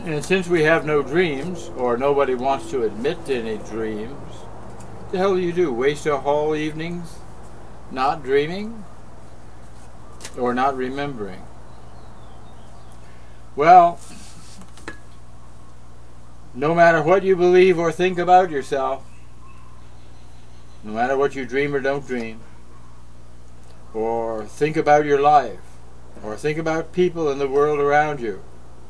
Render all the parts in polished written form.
And since we have no dreams, or nobody wants to admit to any dreams, what the hell do you do? Waste a whole evenings not dreaming? Or not remembering? Well, no matter what you believe or think about yourself, no matter what you dream or don't dream, or think about your life, or think about people in the world around you,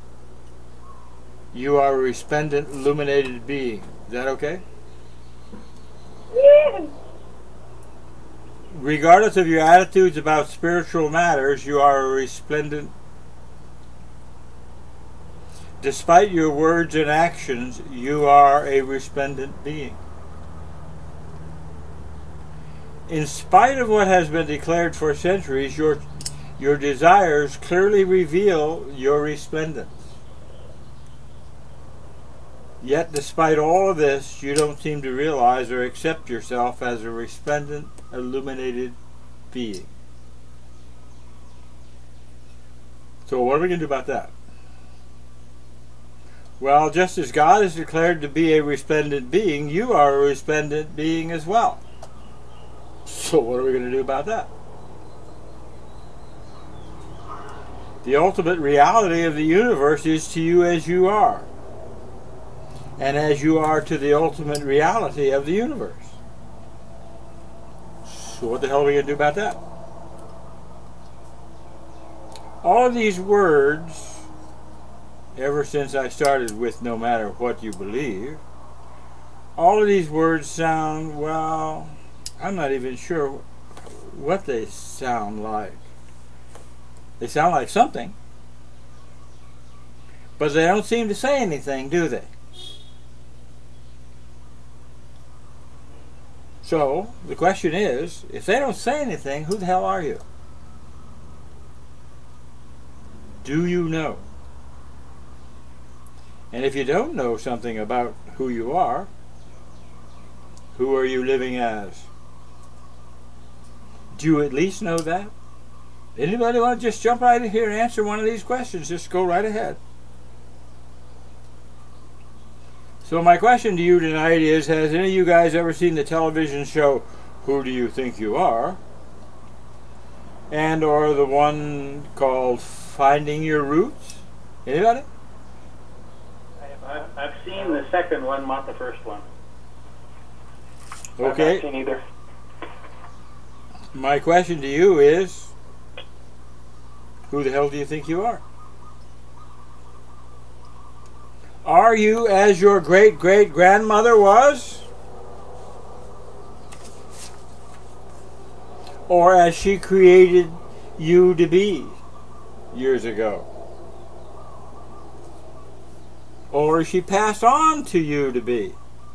you are a resplendent, illuminated being. Is that okay? Yeah. Regardless of your attitudes about spiritual matters, you are a resplendent. Despite your words and actions, you are a resplendent being. In spite of what has been declared for centuries, your desires clearly reveal your resplendence. Yet, despite all of this, you don't seem to realize or accept yourself as a resplendent, illuminated being. So what are we going to do about that? Well, just as God is declared to be a resplendent being, you are a resplendent being as well. So what are we going to do about that? The ultimate reality of the universe is to you as you are, and as you are to the ultimate reality of the universe. So what the hell are we going to do about that? All of these words, ever since I started with no matter what you believe, all of these words sound, well, I'm not even sure what they sound like. They sound like something, but they don't seem to say anything, do they? So, the question is, if they don't say anything, who the hell are you? Do you know? And if you don't know something about who you are, who are you living as? Do you at least know that? Anybody want to just jump right in here and answer one of these questions? Just go right ahead. So my question to you tonight is, has any of you guys ever seen the television show Who Do You Think You Are? And or the one called Finding Your Roots? Anybody? I've seen the second one, not the first one. Okay. I've not seen either. My question to you is, who the hell do you think you are? Are you as your great-great-grandmother was? Or as she created you to be years ago? Or she passed on to you to be?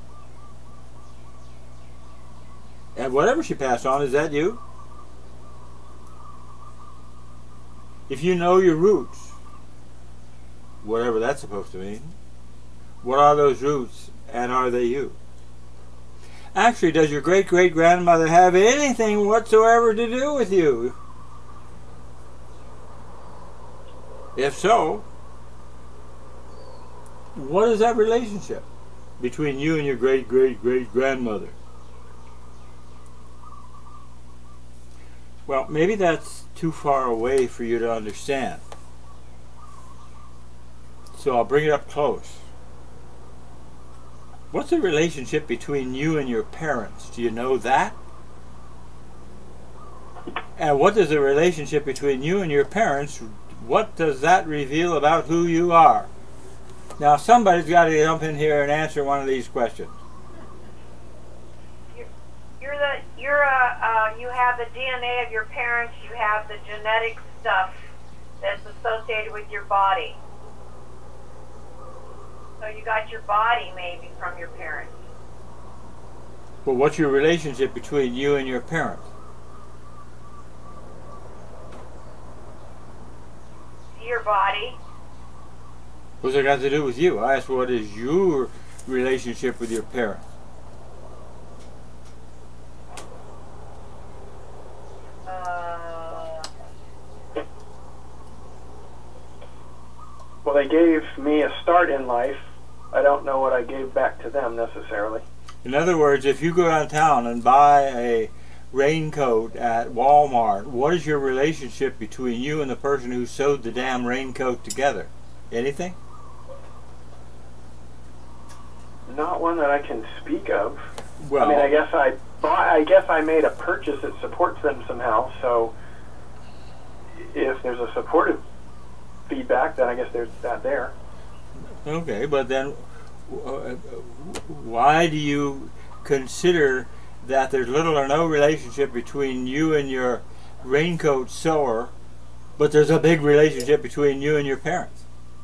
And whatever she passed on, is that you? If you know your roots, whatever that's supposed to mean, what are those roots, and are they you? Actually, does your great-great-grandmother have anything whatsoever to do with you? If so, what is that relationship between you and your great-great-great-grandmother? Well, maybe that's too far away for you to understand. So I'll bring it up close. What's the relationship between you and your parents? Do you know that? And what is the relationship between you and your parents? What does that reveal about who you are? Now somebody's got to jump in here and answer one of these questions. You have the DNA of your parents. You have the genetic stuff that's associated with your body. So you got your body maybe from your parents. Well, what's your relationship between you and your parents? Your body. What's it got to do with you? I asked, what is your relationship with your parents? Well, they gave me me a start in life, I don't know what I gave back to them necessarily. In other words, if you go downtown and buy a raincoat at Walmart, what is your relationship between you and the person who sewed the damn raincoat together? Anything? Not one that I can speak of. Well, I mean, I guess I made a purchase that supports them somehow. So if there's a supportive feedback, then I guess there's that there. okay, but then why do you consider that there's little or no relationship between you and your raincoat sewer, but there's a big relationship between you and your parents?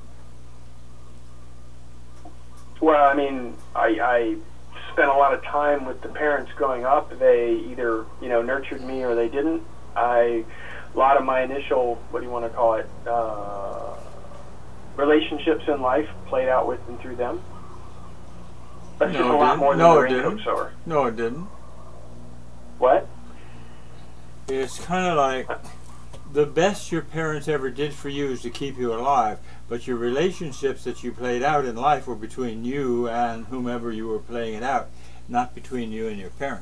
Well, I mean, I spent a lot of time with the parents growing up. They either, nurtured me or they didn't. A lot of my initial, what do you want to call it, relationships in life played out with and through them. That's just a lot more than the raincoat sewer. No, it didn't. What? It's kind of like the best your parents ever did for you is to keep you alive, but your relationships that you played out in life were between you and whomever you were playing it out, not between you and your parents.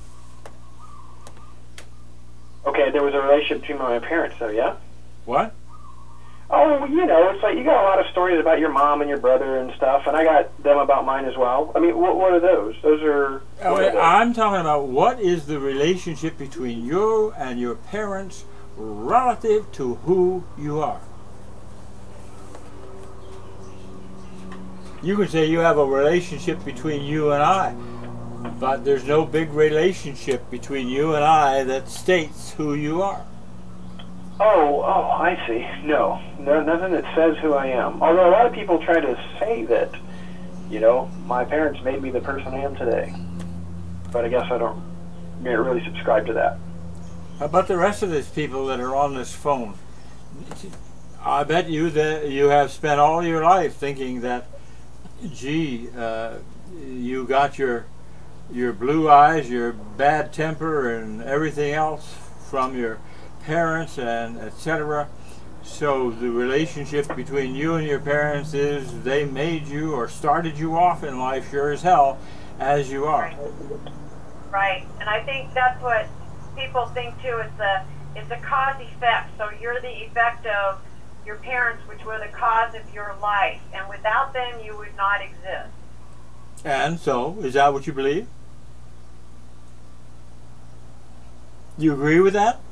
Okay, there was a relationship between my parents, though, yeah? What? Oh, it's like you got a lot of stories about your mom and your brother and stuff, and I got them about mine as well. I mean, what are those? Those are... I'm talking about what is the relationship between you and your parents relative to who you are. You can say you have a relationship between you and I, but there's no big relationship between you and I that states who you are. Oh, I see. No, nothing that says who I am. Although a lot of people try to say that, my parents made me the person I am today. But I guess I don't really subscribe to that. How about the rest of these people that are on this phone? I bet you that you have spent all your life thinking that, gee, you got your blue eyes, your bad temper, and everything else from your parents and etc. So the relationship between you and your parents is they made you or started you off in life sure as hell as you are. Right. And I think that's what people think too. It's a cause effect. So you're the effect of your parents, which were the cause of your life, and without them you would not exist. And so, is that what you believe? You agree with that?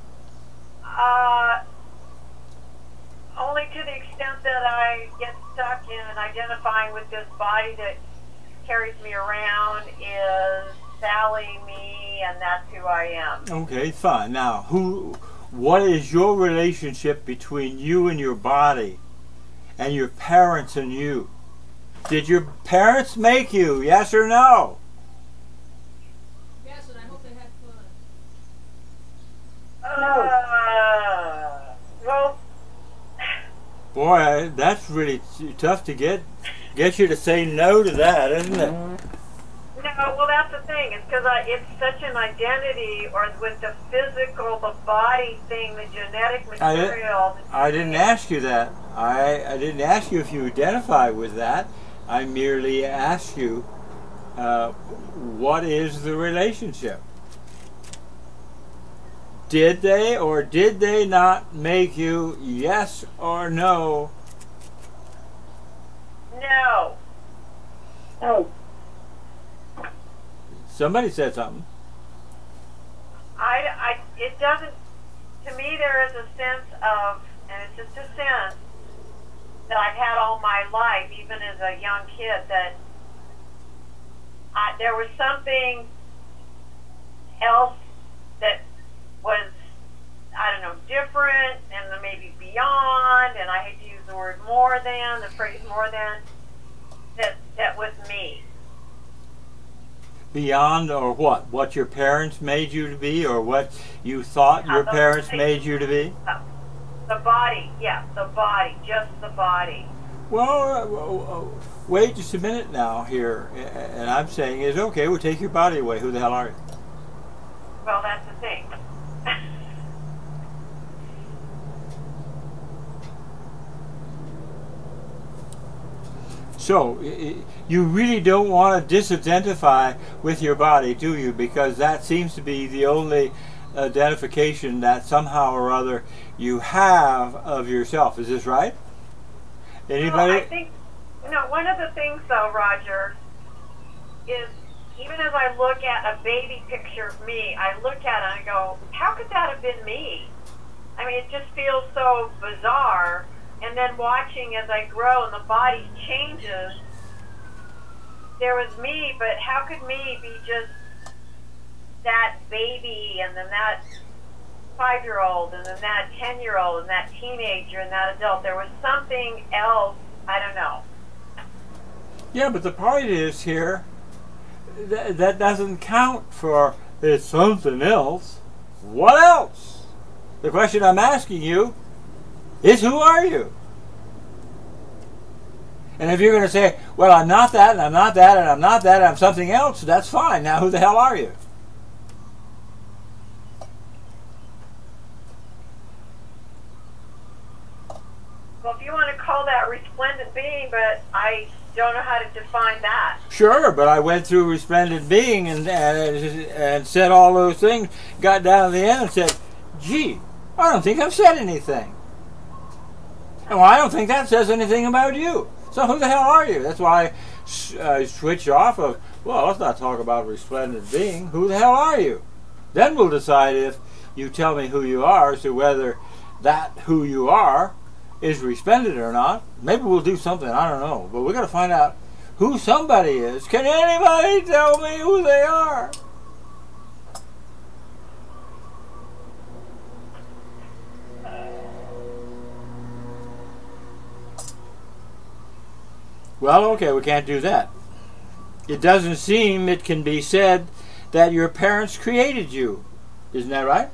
Only to the extent that I get stuck in identifying with this body that carries me around is Sally, me, and that's who I am. Okay, fine. Now, what is your relationship between you and your body and your parents and you? Did your parents make you, yes or no? Yes, and I hope they had fun. Well, boy, that's really tough to get you to say no to that, isn't it? no, well, that's the thing. It's because it's such an identity, or with the physical, the body thing, the genetic material. I didn't ask you that. I didn't ask you if you identify with that. I merely asked you, what is the relationship? Did they or did they not make you, yes or no? No. Oh. Somebody said something. It doesn't, to me there is a sense of, and it's just a sense that I've had all my life, even as a young kid, that there was something else that was, I don't know, different, and then maybe beyond, and I hate to use the word more than, the phrase more than, that was me. Beyond or what? What your parents made you to be, or what you thought your parents made you to be? The body, yeah, the body, just the body. Well, wait just a minute now here, and I'm saying is okay, we'll take your body away. Who the hell are you? Well, that's the thing. So, you really don't want to disidentify with your body, do you? Because that seems to be the only identification that somehow or other you have of yourself. Is this right? Anybody? Well, I think, one of the things, though, Roger, is even as I look at a baby picture of me, I look at it and I go, how could that have been me? I mean, it just feels so bizarre. And then watching as I grow and the body changes, there was me, but how could me be just that baby and then that 5-year-old and then that 10-year-old and that teenager and that adult? There was something else, I don't know. Yeah, but the point is here, that doesn't count for it's something else. What else? The question I'm asking you is, who are you? And if you're going to say, well, I'm not that, and I'm not that, and I'm not that, and I'm something else, that's fine. Now, who the hell are you? Well, if you want to call that resplendent being, but I don't know how to define that. Sure, but I went through resplendent being and said all those things, got down to the end and said, gee, I don't think I've said anything. Well, I don't think that says anything about you. So who the hell are you? That's why I switch off of, well, let's not talk about resplendent being. Who the hell are you? Then we'll decide if you tell me who you are as to whether that who you are is resplendent or not. Maybe we'll do something, I don't know. But we're going to find out who somebody is. Can anybody tell me who they are? Well, okay, we can't do that. It doesn't seem it can be said that your parents created you. Isn't that right?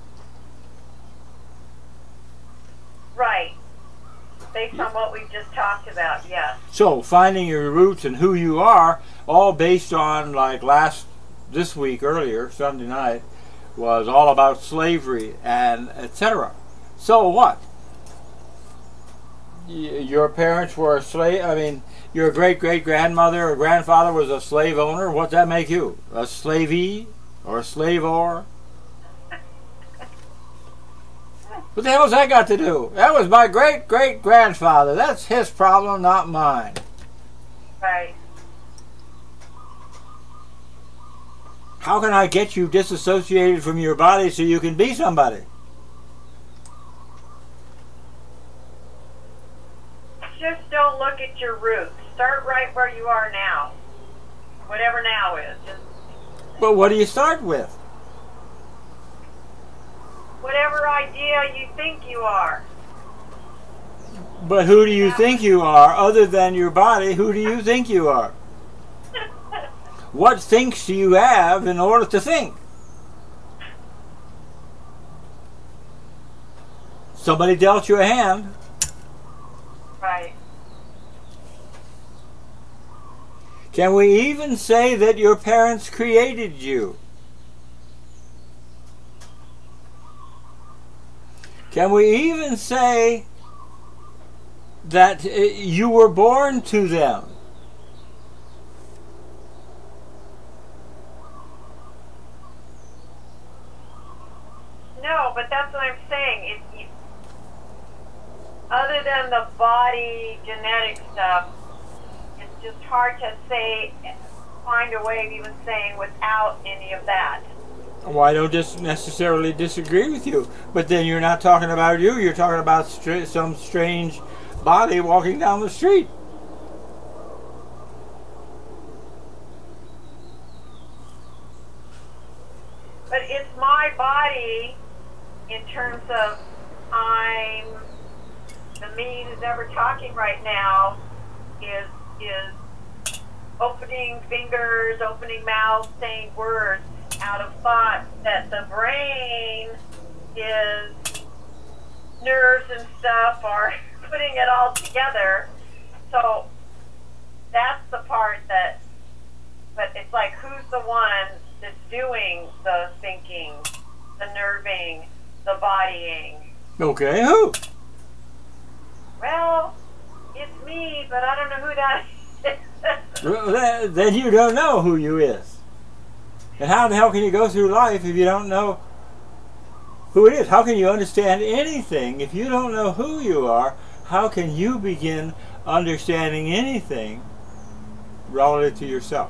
Right. Based on what we've just talked about, yes. So, finding your roots and who you are, all based on, like this week earlier, Sunday night, was all about slavery and etc. So what? Your parents were a slave, your great-great-grandmother or grandfather was a slave owner. What's that make you? A slavey or a slavor? What the hell's that got to do? That was my great-great-grandfather. That's his problem, not mine. Right. How can I get you disassociated from your body so you can be somebody? Just don't look at your roots. Start right where you are now. Whatever now is. Just But what do you start with? whatever idea you think you are. But who do you think you are? Other than your body, who do you think you are? What thinks do you have in order to think? Somebody dealt you a hand. Right. Can we even say that your parents created you? Can we even say that you were born to them? No, but that's what I'm saying. Other than the body genetic stuff, it's just hard to find a way of even saying without any of that. Well, I don't necessarily disagree with you, but then you're not talking about you. You're talking about some strange body walking down the street. But it's my body in terms of the me who's ever talking right now is opening fingers, opening mouth, saying words out of thought that the brain is nerves and stuff are putting it all together. So that's the part but it's like, who's the one that's doing the thinking, the nerving, the bodying? Okay, who? Well, it's me, but I don't know who that is. Well, then you don't know who you is. And how the hell can you go through life if you don't know who it is? How can you understand anything if you don't know who you are? How can you begin understanding anything relative to yourself?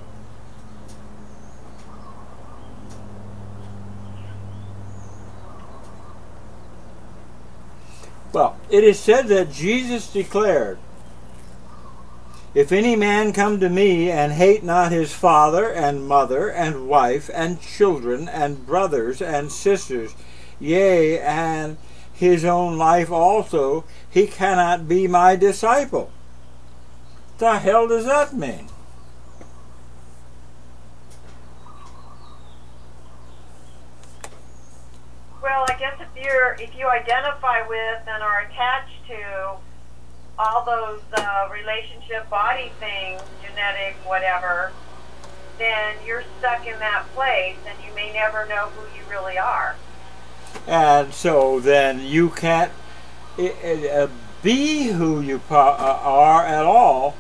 Well, it is said that Jesus declared, "If any man come to me and hate not his father and mother and wife and children and brothers and sisters, yea, and his own life also, he cannot be my disciple." The hell does that mean? Well, I guess if you identify with and are attached to all those relationship body things, genetic, whatever, then you're stuck in that place and you may never know who you really are. And so then you can't be who you are at all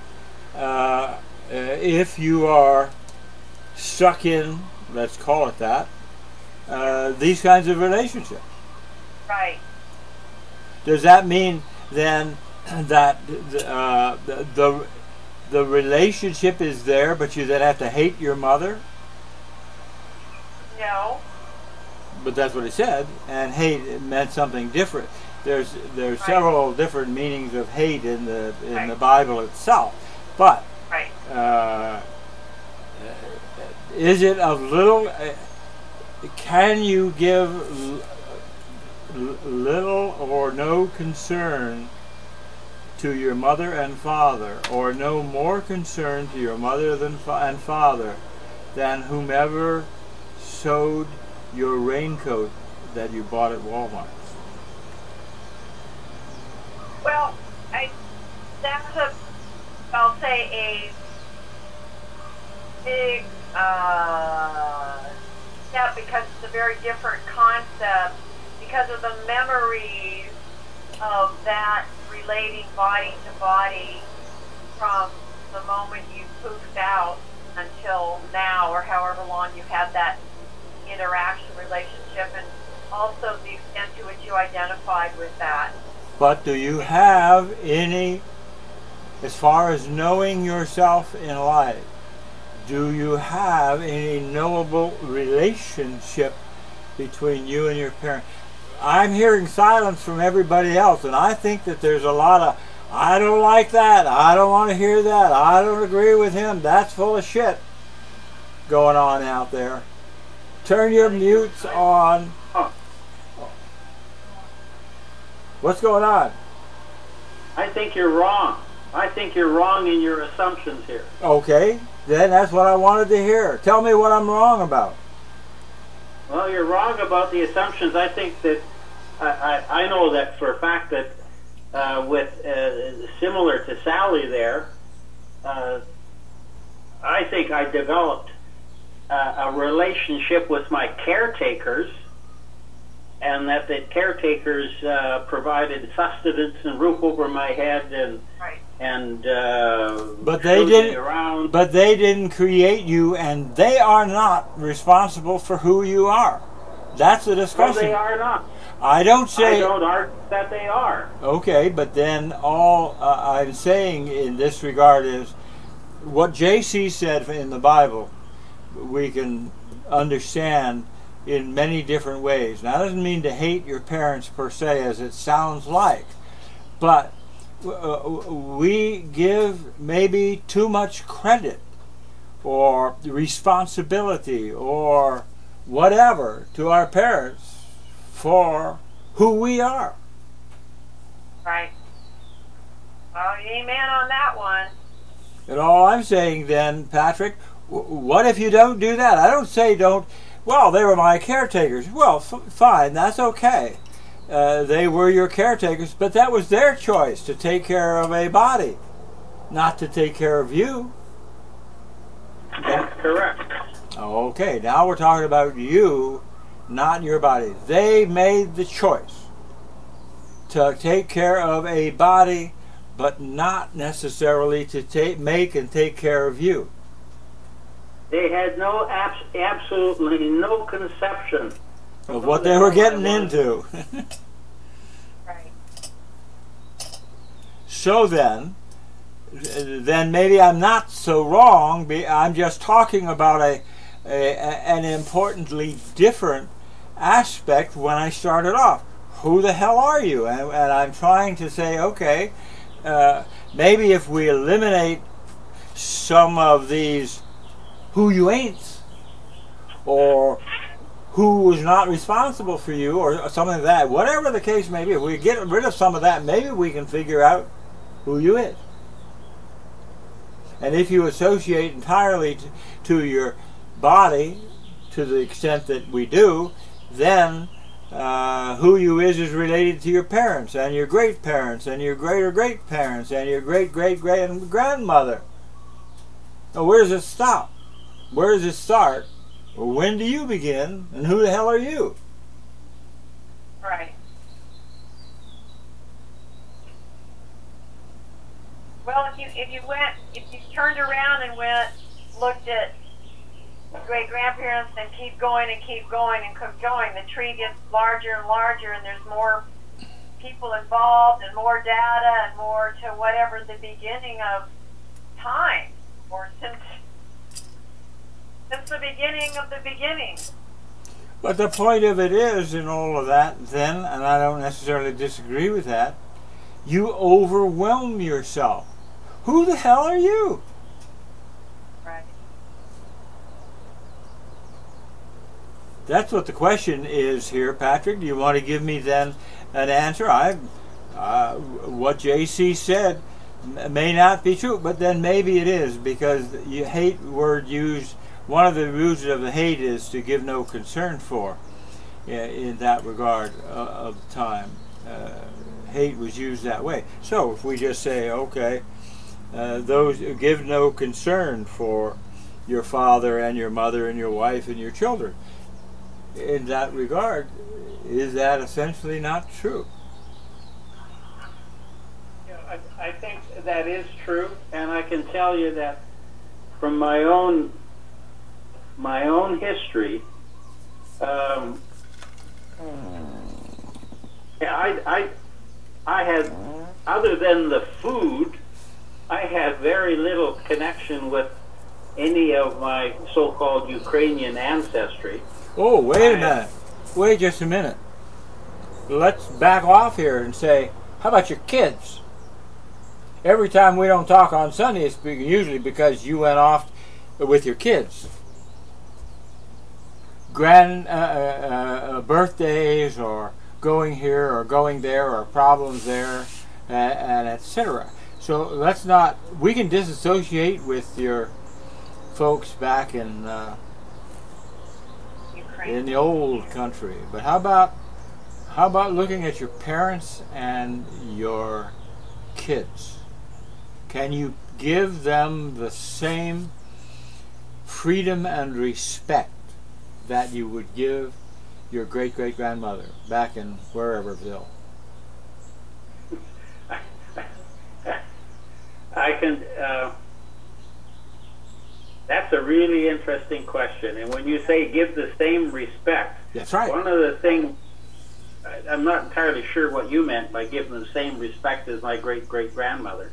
if you are stuck in, let's call it that, these kinds of relationships. Right. Does that mean then that the relationship is there, but you then have to hate your mother? No. But that's what it said, and hate meant something different. There's Right. several different meanings of hate in the Right. Bible itself, but Right. is it of little? Can you give little or no concern to your mother and father, or no more concern to your mother and father than whomever sewed your raincoat that you bought at Walmart? Well, that's I'll say a big step, because it's a very different concept because of the memories of that relating body to body from the moment you poofed out until now, or however long you've had that interaction, relationship, and also the extent to which you identified with that. But do you have any, as far as knowing yourself in life, do you have any knowable relationship between you and your parents? I'm hearing silence from everybody else, and I think that there's a lot of, I don't like that, I don't want to hear that, I don't agree with him, that's full of shit going on out there. Turn your mutes on. What's going on? I think you're wrong. I think you're wrong in your assumptions here. Okay, then that's what I wanted to hear. Tell me what I'm wrong about. Well, you're wrong about the assumptions. I think that I know that for a fact that similar to Sally there, I think I developed a relationship with my caretakers, and that the caretakers provided sustenance and roof over my head and Right. But they didn't. Around. But they didn't create you, and they are not responsible for who you are. That's the Well, discussion. they are not. I don't I say. don't argue that they are. Okay, but then all I'm saying in this regard is what JC said in the Bible. We can understand in many different ways. Now, that doesn't mean to hate your parents per se, as it sounds like, but we give maybe too much credit or responsibility or whatever to our parents for who we are. Right. Well, amen on that one. And all I'm saying then, Patrick, what if you don't do that? I don't say don't. Well, they were my caretakers. Well, fine, that's okay. They were your caretakers, but that was their choice to take care of a body, not to take care of you. That's correct. Okay, now we're talking about you, not your body. They made the choice to take care of a body but not necessarily to make and take care of you. They had no absolutely no conception Of what they were getting into. Right. So then maybe I'm not so wrong. I'm just talking about an importantly different aspect when I started off. Who the hell are you? And I'm trying to say, okay, maybe if we eliminate some of these who you ain't, or who was not responsible for you, or something like that, whatever the case may be, if we get rid of some of that, maybe we can figure out who you is. And if you associate entirely to your body, to the extent that we do, then who you is related to your parents, and your great parents, and your great parents, and your great grandmother. Now, where does it stop? Where does it start? When do you begin? And who the hell are you? Right. Well, if you turned around and looked at great grandparents, and keep going and keep going and keep going, the tree gets larger and larger, and there's more people involved and more data and more to whatever the beginning of time, or since the beginning of the beginning. But the point of it is, in all of that, then, and I don't necessarily disagree with that, you overwhelm yourself. Who the hell are you? Right. That's what the question is here, Patrick. Do you want to give me then an answer? What JC said may not be true, but then maybe it is, because you hate word used. One of the roots of the hate is to give no concern for, in that regard of time. Hate was used that way. So if we just say, okay, those who give no concern for your father and your mother and your wife and your children, in that regard, is that essentially not true? Yeah, I think that is true, and I can tell you that from my own history, I had, other than the food, I had very little connection with any of my so-called Ukrainian ancestry. Oh, wait a minute. Wait just a minute. Let's back off here and say, how about your kids? Every time we don't talk on Sunday, it's usually because you went off with your kids. Birthdays, or going here or going there, or problems there, and etc. So let's not. We can disassociate with your folks back in the old country, but how about looking at your parents and your kids? Can you give them the same freedom and respect that you would give your great-great-grandmother back in whereverville? I can. That's a really interesting question. And when you say give the same respect, that's right. One of the things, I'm not entirely sure what you meant by giving the same respect as my great-great-grandmother.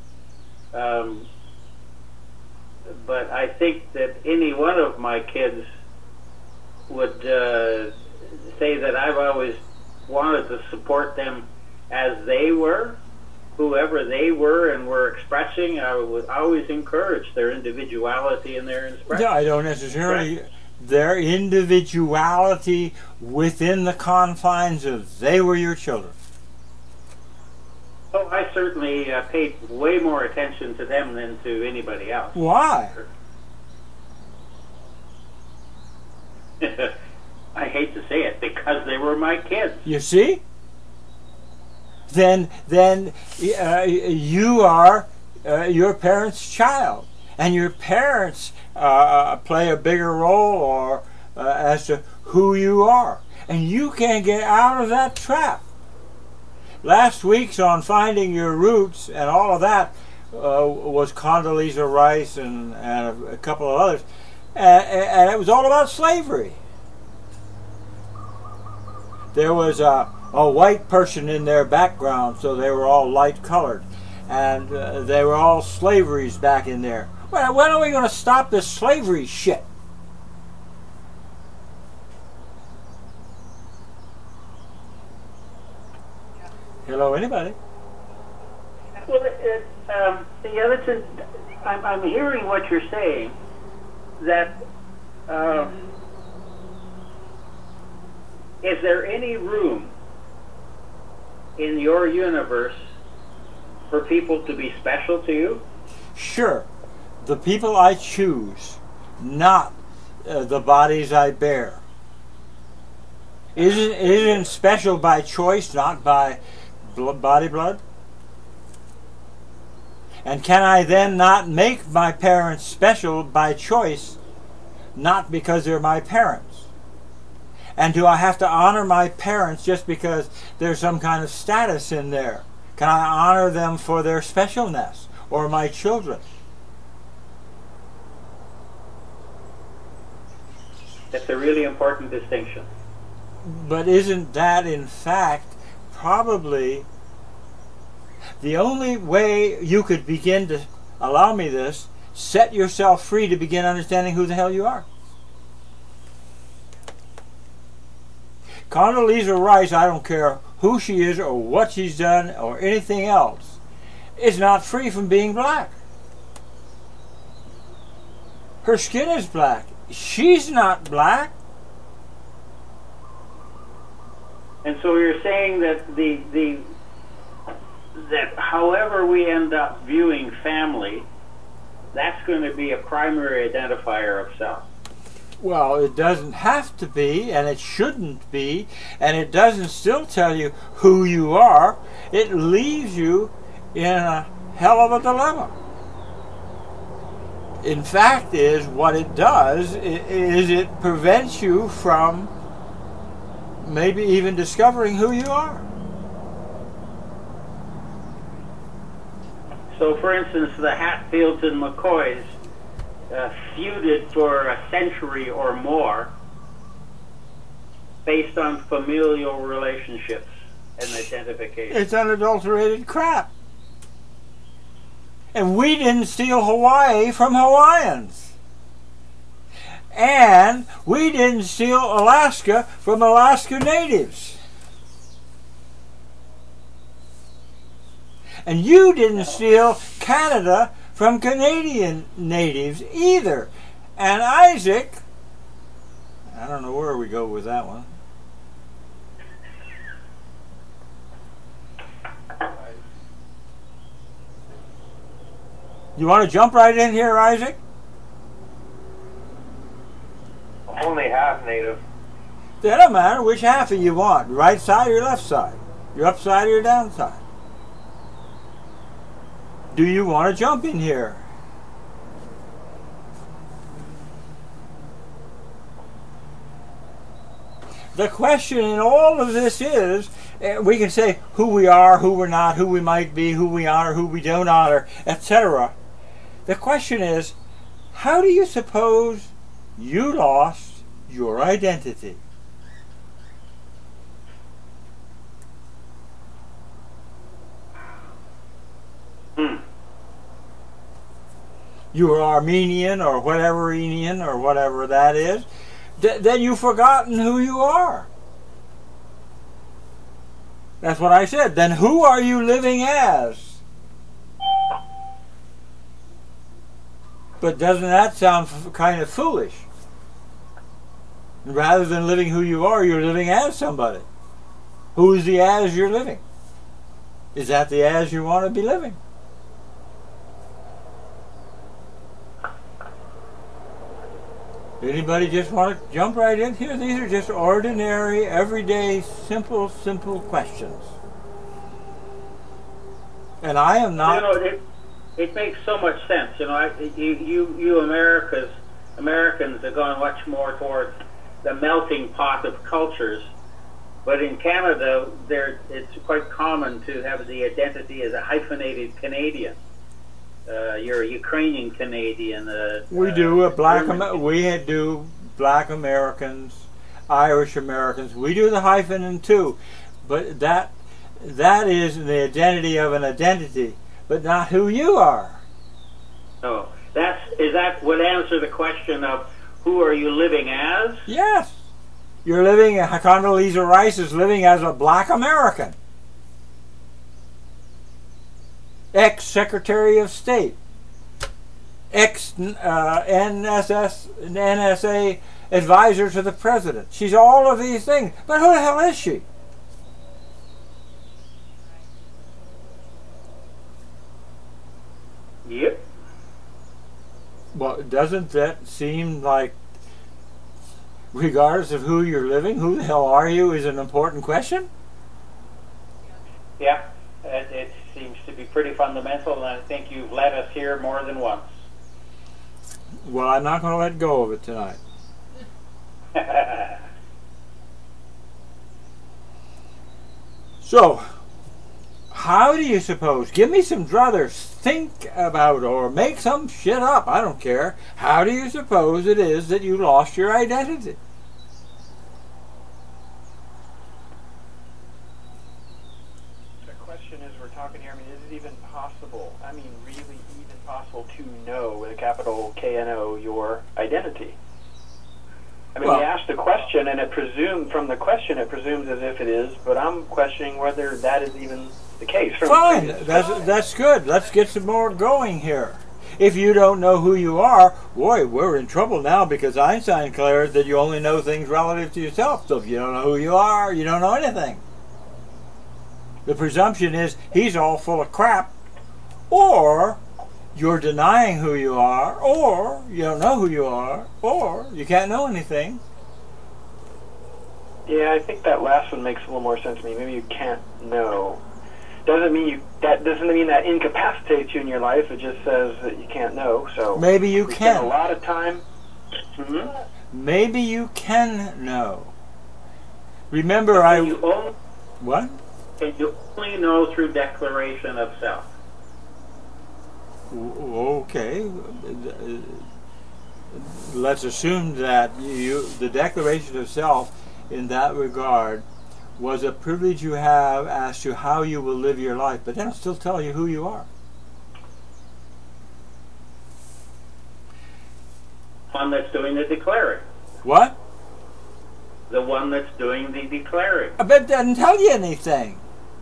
But I think that any one of my kids would say that I've always wanted to support them as they were, whoever they were and were expressing. I would always encourage their individuality and their expression. Yeah, I don't necessarily. Their individuality within the confines of they were your children. Oh, I certainly paid way more attention to them than to anybody else. Why? I hate to say it, because they were my kids. You see? Then you are your parents' child, and your parents play a bigger role or as to who you are, and you can't get out of that trap. last week's on finding your roots and all of that was Condoleezza Rice and a couple of others, and it was all about slavery. There was a white person in their background, so they were all light colored, and they were all slaveries back in there. Well, when are we going to stop this slavery shit? Hello, anybody? Well, the other thing, I'm hearing what you're saying, that is there any room in your universe for people to be special to you? Sure. The people I choose, not the bodies I bear. Isn't special by choice, not by body blood? And can I then not make my parents special by choice, not because they're my parents? And do I have to honor my parents just because there's some kind of status in there? Can I honor them for their specialness, or my children? That's a really important distinction. But isn't that, in fact, probably the only way you could begin to allow me this? Set yourself free to begin understanding who the hell you are. Condoleezza Rice, I don't care who she is or what she's done or anything else, is not free from being black. Her skin is black. She's not black. And so you're saying that that however we end up viewing family, that's going to be a primary identifier of self. Well, it doesn't have to be, and it shouldn't be, and it doesn't still tell you who you are. It leaves you in a hell of a dilemma. In fact, what it does is it prevents you from maybe even discovering who you are. So, for instance, the Hatfields and McCoys feuded for a century or more based on familial relationships and identification. It's unadulterated crap. And we didn't steal Hawaii from Hawaiians. And we didn't steal Alaska from Alaska natives. And you didn't steal Canada from Canadian natives either. And Isaac, I don't know where we go with that one. You want to jump right in here, Isaac? Only half native. It doesn't matter which half of you want. Right side or left side? Your upside or your downside? Do you want to jump in here? The question in all of this is, we can say who we are, who we're not, who we might be, who we honor, who we don't honor, etc. The question is, how do you suppose you lost your identity? You were Armenian or whatever that is, then you've forgotten who you are. That's what I said. Then who are you living as? But doesn't that sound kind of foolish? Rather than living who you are, you're living as somebody. Who is the as you're living? Is that the as you want to be living? Anybody just want to jump right in here? These are just ordinary, everyday, simple questions. And I am not... You know, it makes so much sense. You know, you Americans have gone much more towards the melting pot of cultures But in Canada, it's quite common to have the identity as a hyphenated Canadian. You're a Ukrainian Canadian. We do we do Black Americans, Irish Americans. We do the hyphen too, but that is the identity of an identity, but not who you are. Oh, that would answer the question of who are you living as? Yes, you're living. Condoleezza Rice is living as a Black American, ex-Secretary of State, NSA advisor to the president. She's all of these things. But who the hell is she? Yep. Well, doesn't that seem like, regardless of who you're living, who the hell are you is an important question? Yeah, it seems to be pretty fundamental, and I think you've led us here more than once. Well, I'm not going to let go of it tonight. So, how do you suppose? Give me some druthers. Think about or make some shit up. I don't care. How do you suppose it is that you lost your identity? The question is, we're talking here, I mean, is it even possible? I mean, really even possible to know, with a capital K-N-O, your identity? I mean, Well, you asked a question, and from the question, it presumes as if it is, but I'm questioning whether that is even the case. Fine, that's good. Let's get some more going here. If you don't know who you are, boy, we're in trouble now, because Einstein declares that you only know things relative to yourself. So if you don't know who you are, you don't know anything. The presumption is he's all full of crap, or you're denying who you are, or you don't know who you are, or you can't know anything. Yeah, I think that last one makes a little more sense to me. Maybe you can't know. Doesn't mean that incapacitates you in your life. It just says that you can't know. So Maybe you we spend can. a lot of time. Mm-hmm. Maybe you can know. Remember, what? Can you only know through declaration of self? Okay. Let's assume that the declaration of self in that regard was a privilege you have as to how you will live your life, but that'll still tell you who you are. One that's doing the declaring. What? The one that's doing the declaring. I bet it doesn't tell you anything.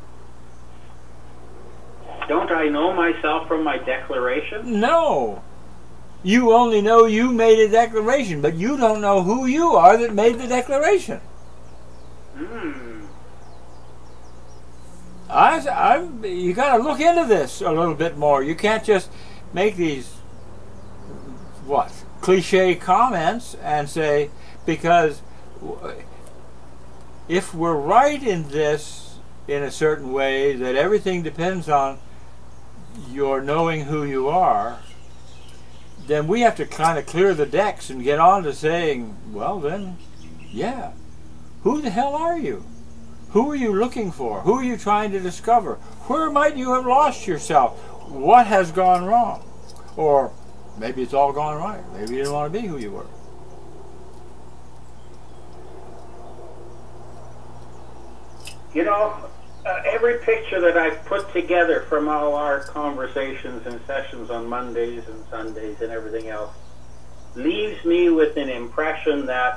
Don't I know myself from my declaration? No. You only know you made a declaration, but you don't know who you are that made the declaration. You got to look into this a little bit more. You can't just make these cliche comments and say, because if we're right in this in a certain way, that everything depends on your knowing who you are, then we have to kind of clear the decks and get on to saying, well then, yeah, who the hell are you? Who are you looking for? Who are you trying to discover? Where might you have lost yourself? What has gone wrong? Or maybe it's all gone right. Maybe you didn't want to be who you were. You know, every picture that I've put together from all our conversations and sessions on Mondays and Sundays and everything else leaves me with an impression that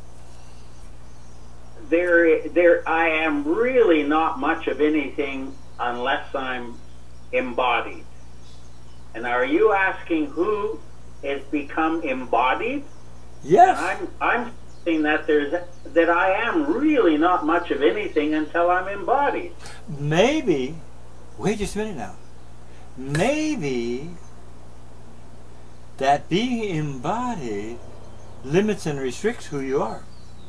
I am really not much of anything unless I'm embodied. And are you asking who has become embodied? Yes. I'm saying that I am really not much of anything until I'm embodied. Maybe, wait just a minute now. Maybe that being embodied limits and restricts who you are.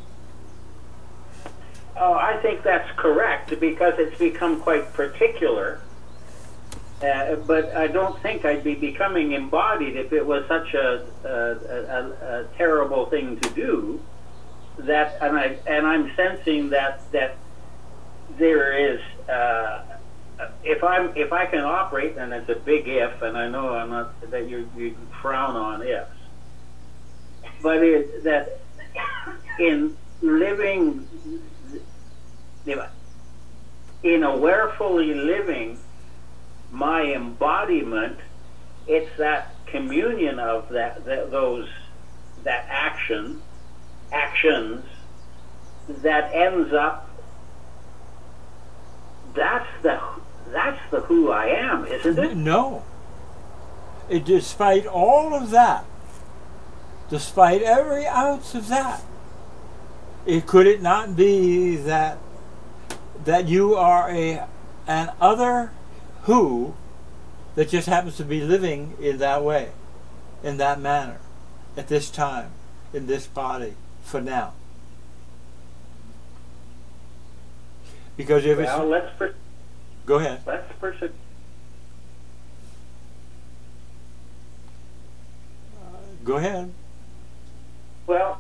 Oh, I think that's correct, because it's become quite particular. But I don't think I'd be becoming embodied if it was such a terrible thing to do. and I'm sensing that there is, if I can operate, and it's a big if, and I know I'm not, that you frown on ifs, but that in living, in awarefully living my embodiment, it's that communion of those actions that ends up. That's the who I am, isn't it? No. Despite all of that, despite every ounce of that, could it not be that you are an other who that just happens to be living in that way, in that manner, at this time, in this body, for now? Because if it's... Go ahead. Let's pursue. Go ahead. Well,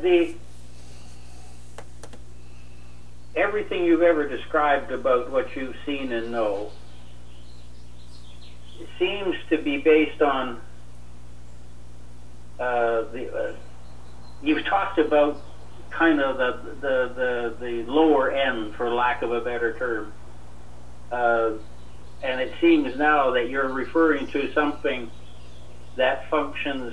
everything you've ever described about what you've seen and know seems to be based on you've talked about kind of the lower end, for lack of a better term, and it seems now that you're referring to something that functions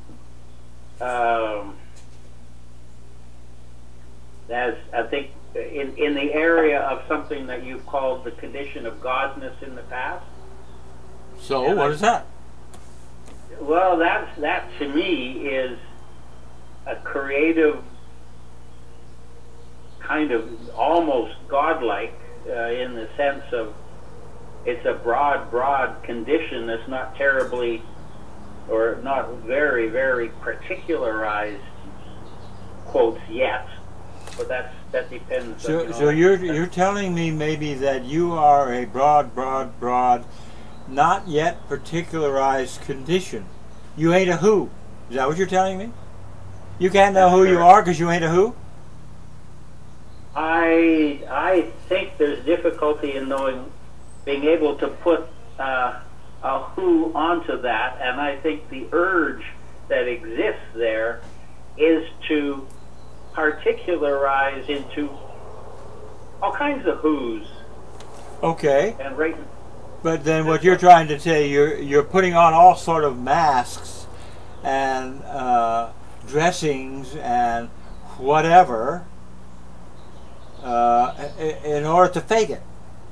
as, I think, in the area of something that you've called the condition of godness in the past. So, what is that? Well, that to me is a creative, kind of almost godlike, in the sense of it's a broad condition that's not terribly, or not very, very particularized, quotes, yet. But that depends. So you're telling me maybe that you are a broad, not yet particularized condition. You ain't a who. Is that what you're telling me? You can't know who you are because you ain't a who? I think there's difficulty in being able to put a who onto that, and I think the urge that exists there is to particularize into all kinds of who's. Okay. And right. But then what you're trying to say, you're putting on all sort of masks and dressings and whatever in order to fake it.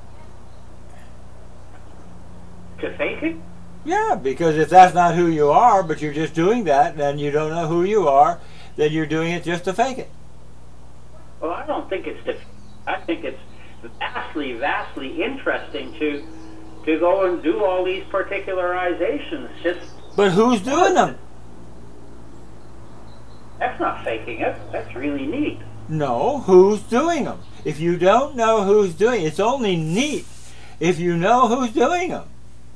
To fake it? Yeah, because if that's not who you are, but you're just doing that, then you don't know who you are, then you're doing it just to fake it. Well, I don't think it's I think it's vastly interesting to go and do all these particularizations. But who's doing them? That's not faking it. That's really neat. No, who's doing them? If you don't know who's doing it, it's only neat if you know who's doing them.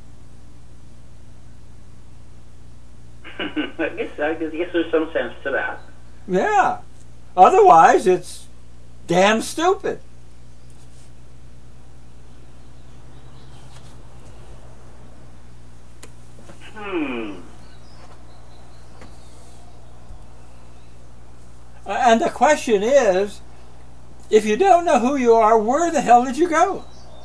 I guess there's some sense to that. Yeah. Otherwise, it's damn stupid. And the question is, if you don't know who you are, where the hell did you go?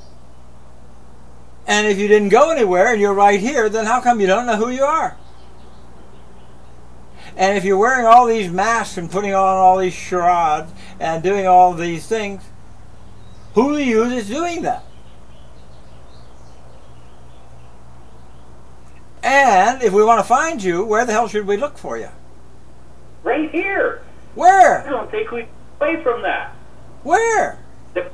And if you didn't go anywhere and you're right here, then how come you don't know who you are? And if you're wearing all these masks and putting on all these charades and doing all these things, who are you that's doing that? And if we want to find you, where the hell should we look for you? Right here. Where? I don't think we away from that. Where? The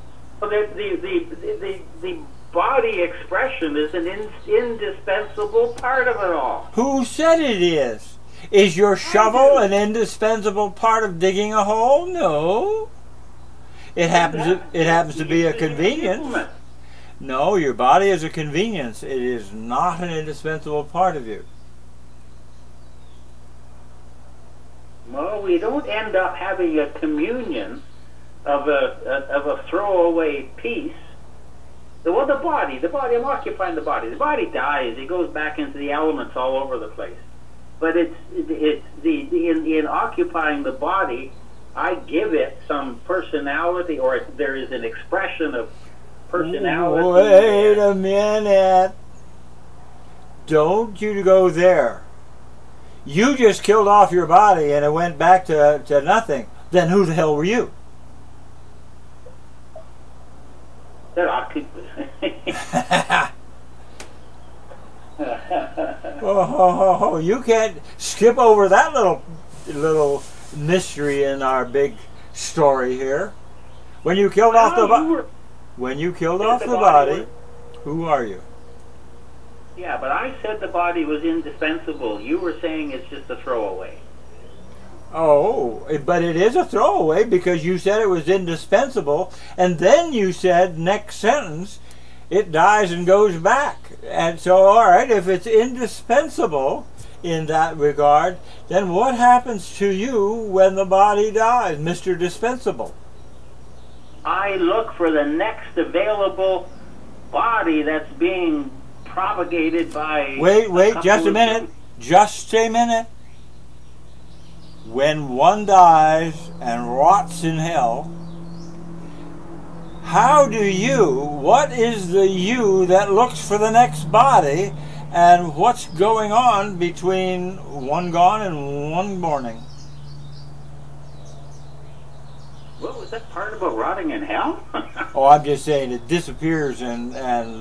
body expression is an indispensable part of it all. Who said it is? Is your shovel an indispensable part of digging a hole? No. It happens to be a convenience. No, your body is a convenience. It is not an indispensable part of you. Well, we don't end up having a communion of a throwaway piece. Well, the body, I'm occupying the body. The body dies. It goes back into the elements all over the place. But in occupying the body, I give it some personality, or there is an expression of personality. Wait a minute. Don't you go there. You just killed off your body and it went back to nothing. Then who the hell were you? Oh, you can't skip over that little mystery in our big story here. When you killed off the body, who are you? Yeah, but I said the body was indispensable. You were saying it's just a throwaway. Oh, but it is a throwaway because you said it was indispensable, and then you said, next sentence, it dies and goes back. And so, all right, if it's indispensable in that regard, then what happens to you when the body dies, Mr. Dispensable? I look for the next available body that's being propagated by... Wait, just a minute. Just a minute. When one dies and rots in hell, what is the you that looks for the next body, and what's going on between one gone and one morning? What was that part about rotting in hell? Oh, I'm just saying it disappears and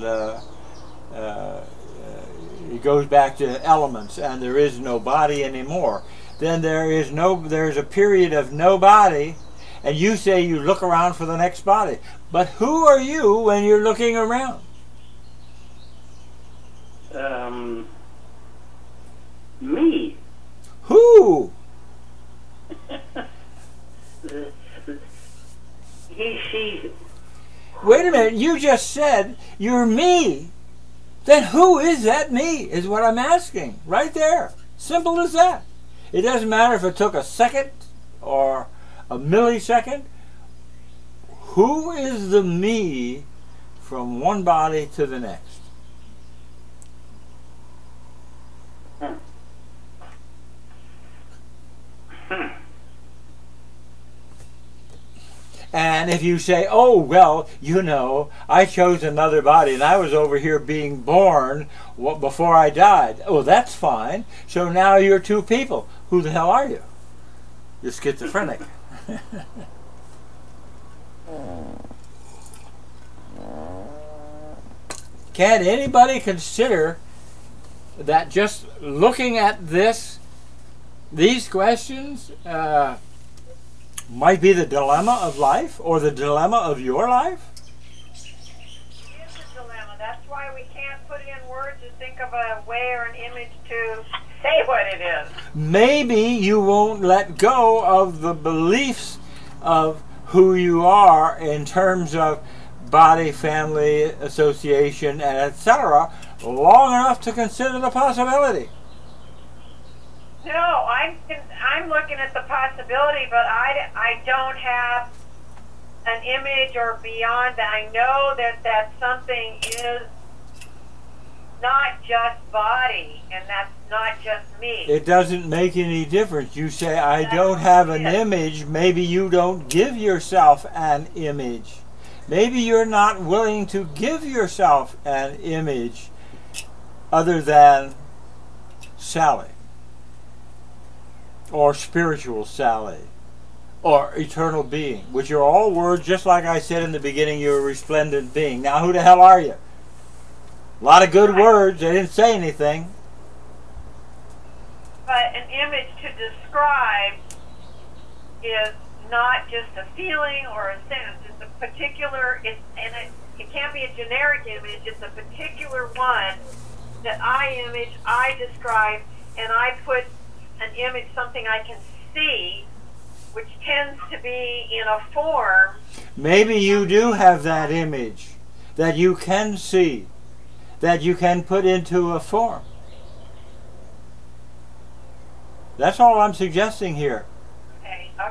it goes back to elements, and there is no body anymore. Then there's a period of no body, and you say you look around for the next body. But who are you when you're looking around? Me. Who? She. Wait a minute, you just said you're me. Then who is that me, is what I'm asking. Right there. Simple as that. It doesn't matter if it took a second or a millisecond. Who is the me from one body to the next? And if you say, oh, well, I chose another body and I was over here being born before I died. Oh, that's fine. So now you're two people. Who the hell are you? You're schizophrenic. Can anybody consider that just looking at these questions, might be the dilemma of life, or the dilemma of your life? It is a dilemma. That's why we can't put in words or think of a way or an image to say what it is. Maybe you won't let go of the beliefs of who you are in terms of body, family, association, and etc. long enough to consider the possibility. No, I'm looking at the possibility, but I don't have an image or beyond that. I know that something is not just body, and that's not just me. It doesn't make any difference. You say, I don't have an image. Maybe you don't give yourself an image. Maybe you're not willing to give yourself an image other than Sally, or spiritual Sally, or eternal being, which are all words, just like I said in the beginning, you're a resplendent being. Now, who the hell are you? A lot of good words. They didn't say anything. But an image to describe is not just a feeling or a sense. It's a particular, it can't be a generic image. It's a particular one that I image, I describe, and I put an image, something I can see, which tends to be in a form. Maybe you do have that image that you can see, that you can put into a form. That's all I'm suggesting here.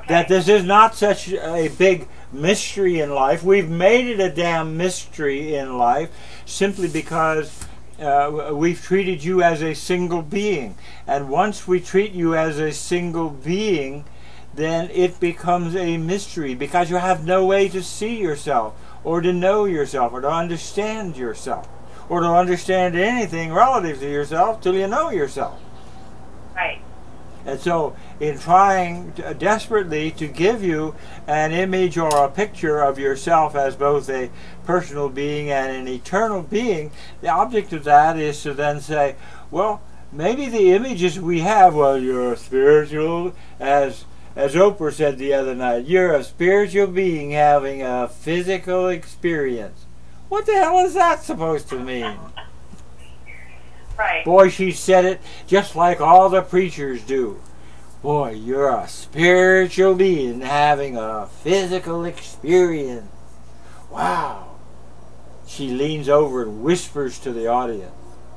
that this is not such a big mystery in life. We've made it a damn mystery in life simply because we've treated you as a single being. And once we treat you as a single being, then it becomes a mystery because you have no way to see yourself or to know yourself or to understand yourself or to understand anything relative to yourself till you know yourself. Right. And so in trying desperately to give you an image or a picture of yourself as both a personal being and an eternal being, the object of that is to then say, well, maybe the images we have, well, you're a spiritual, as Oprah said the other night, you're a spiritual being having a physical experience. What the hell is that supposed to mean? Right. Boy, she said it just like all the preachers do. Boy, you're a spiritual being having a physical experience. Wow. She leans over and whispers to the audience.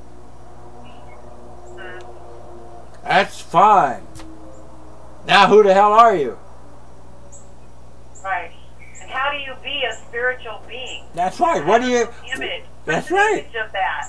That's fine. Now who the hell are you? Right. And how do you be a spiritual being? That's right. What do you... Image. That's What's the right. image of that?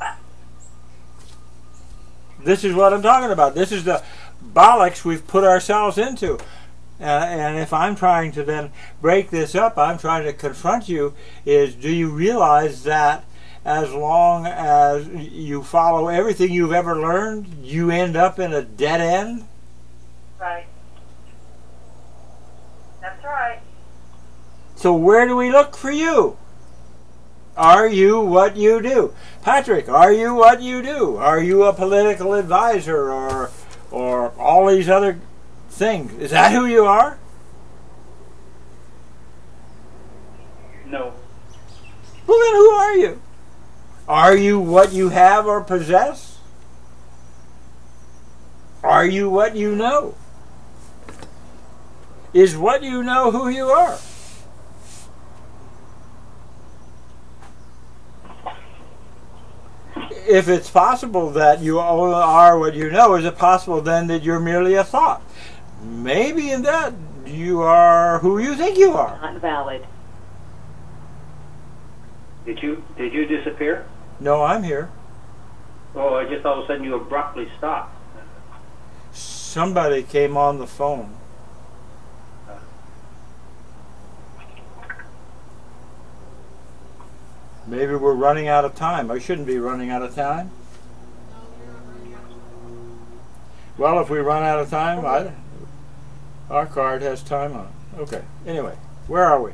This is what I'm talking about. This is the bollocks we've put ourselves into. And if I'm trying to then break this up, I'm trying to confront you, is do you realize that as long as you follow everything you've ever learned, you end up in a dead end? Right. That's right. So where do we look for you? Are you what you do? Patrick, are you what you do? Are you a political advisor or all these other things? Is that who you are? No. Well, then who are you? Are you what you have or possess? Are you what you know? Is what you know who you are? If it's possible that you are what you know, is it possible then that you're merely a thought? Maybe in that you are who you think you are. Not valid. Did you disappear? No, I'm here. Oh, I just all of a sudden you abruptly stopped. Somebody came on the phone. Maybe we're running out of time. I shouldn't be running out of time. Well, if we run out of time, our card has time on it. Okay. Anyway, where are we?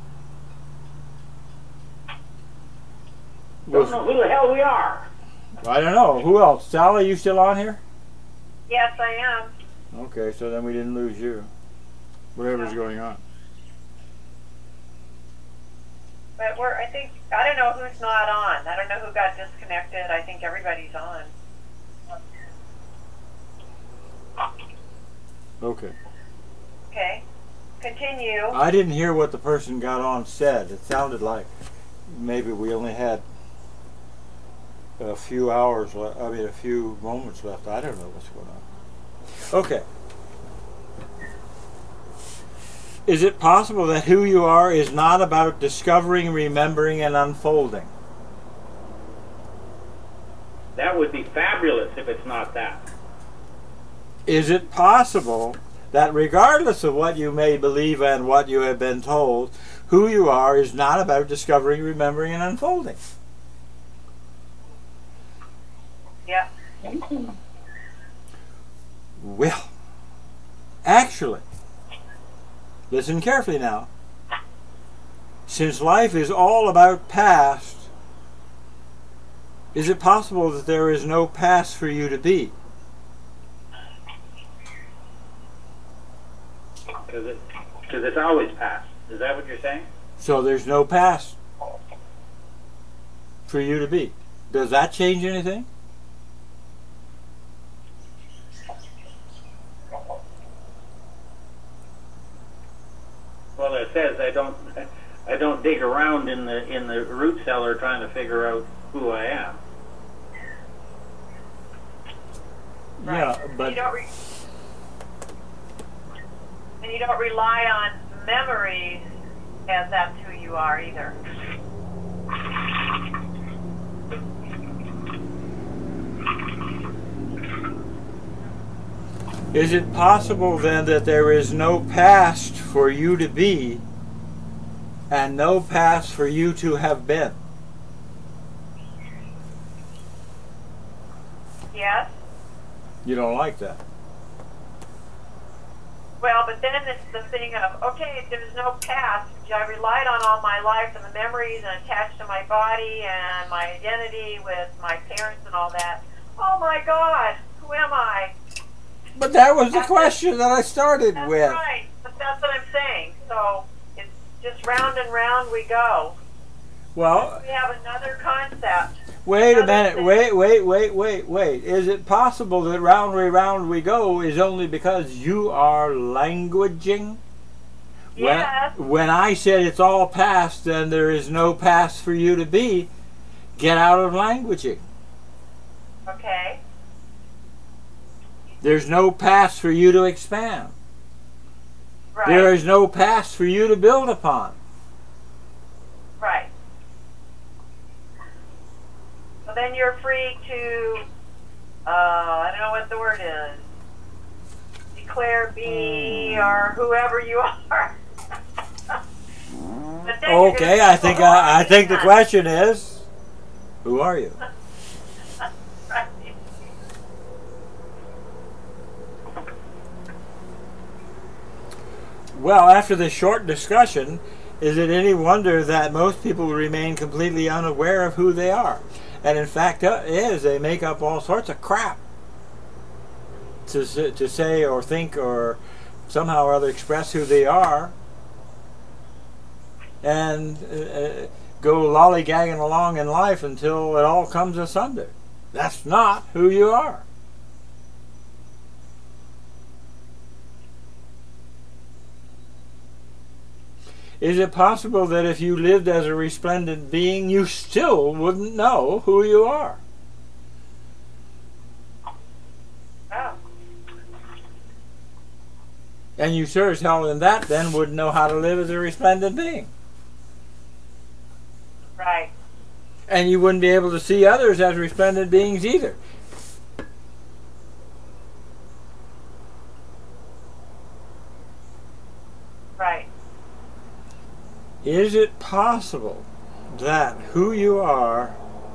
Don't know who the hell we are. I don't know. Who else? Sally, you still on here? Yes, I am. Okay, so then we didn't lose you. Whatever's going on. But I don't know who's not on. I don't know who got disconnected. I think everybody's on. Okay. Okay. Continue. I didn't hear what the person got on said. It sounded like maybe we only had a few hours left. I mean, a few moments left. I don't know what's going on. Okay. Is it possible that who you are is not about discovering, remembering, and unfolding? That would be fabulous if it's not that. Is it possible that regardless of what you may believe and what you have been told, who you are is not about discovering, remembering, and unfolding? Yeah. Well, actually, listen carefully now. Since life is all about past, is it possible that there is no past for you to be? Because it's always past. Is that what you're saying? So there's no past for you to be. Does that change anything? Well, it says I don't dig around in the root cellar trying to figure out who I am. Yeah, but You don't And you don't rely on memories as that's who you are either. Is it possible then that there is no past for you to be and no past for you to have been? Yes. You don't like that. Well, but then it's the thing of, okay, if there's no past, which I relied on all my life and the memories and attached to my body and my identity with my parents and all that. Oh my God, who am I? But that was the question that I started That's with. right. But that's what I'm saying. So it's just round and round we go. Well, We have another concept. wait a Another minute. thing. Wait. Is it possible that round we go is only because you are languaging? Yes. When I said it's all past, then there is no past for you to be. Get out of languaging. Okay. There's no past for you to expand. Right. There is no past for you to build upon. Right. So then you're free to, I don't know what the word is, declare, be, or whoever you are. But then you're Okay, gonna I think the question is, who are you? Right. Well, after this short discussion, is it any wonder that most people remain completely unaware of who they are? And in fact, they make up all sorts of crap to say or think or somehow or other express who they are, and go lollygagging along in life until it all comes asunder. That's not who you are. Is it possible that if you lived as a resplendent being, you still wouldn't know who you are? Oh. And you sure as hell in that then wouldn't know how to live as a resplendent being. Right. And you wouldn't be able to see others as resplendent beings either. Right. Is it possible that who you are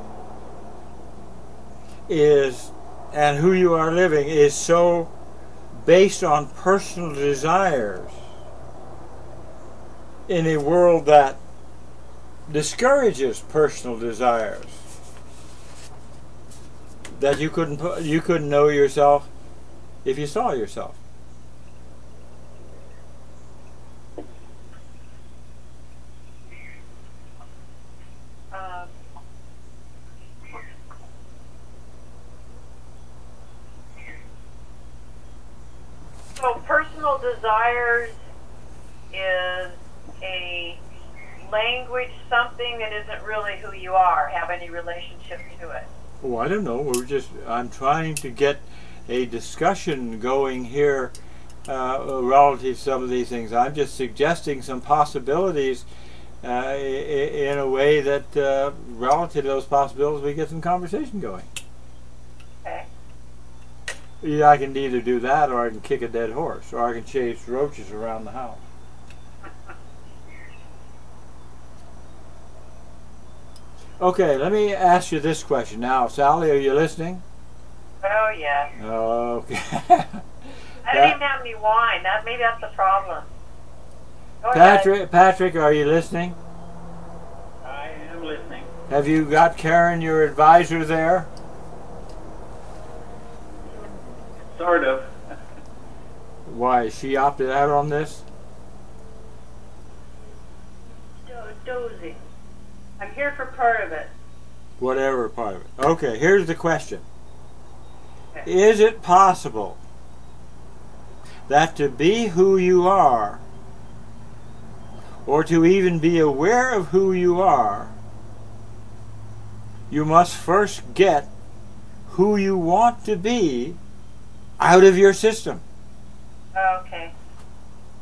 is, and who you are living, is so based on personal desires in a world that discourages personal desires, that you couldn't know yourself if you saw yourself? So personal desires is a language, something that isn't really who you are, have any relationship to it. Oh, I don't know. I'm trying to get a discussion going here relative to some of these things. I'm just suggesting some possibilities in a way that, relative to those possibilities, we get some conversation going. Okay. Yeah, I can either do that, or I can kick a dead horse, or I can chase roaches around the house. Okay, let me ask you this question now. Sally, are you listening? Oh, yeah. Okay. I don't even have any wine. Maybe that's the problem. Go ahead. Patrick, are you listening? I am listening. Have you got Karen, your advisor, there? Sort of. Why, she opted out on this? Dozing. I'm here for part of it. Whatever part of it. Okay, here's the question. Is it possible that to be who you are, or to even be aware of who you are, you must first get who you want to be out of your system? Okay.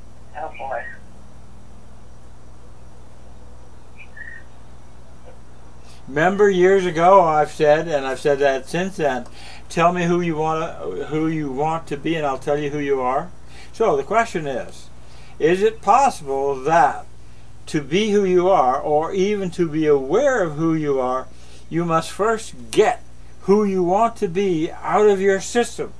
Remember years ago I've said, and I've said that since then, tell me who you want to be and I'll tell you who you are. So the question is it possible that to be who you are, or even to be aware of who you are, you must first get who you want to be out of your system?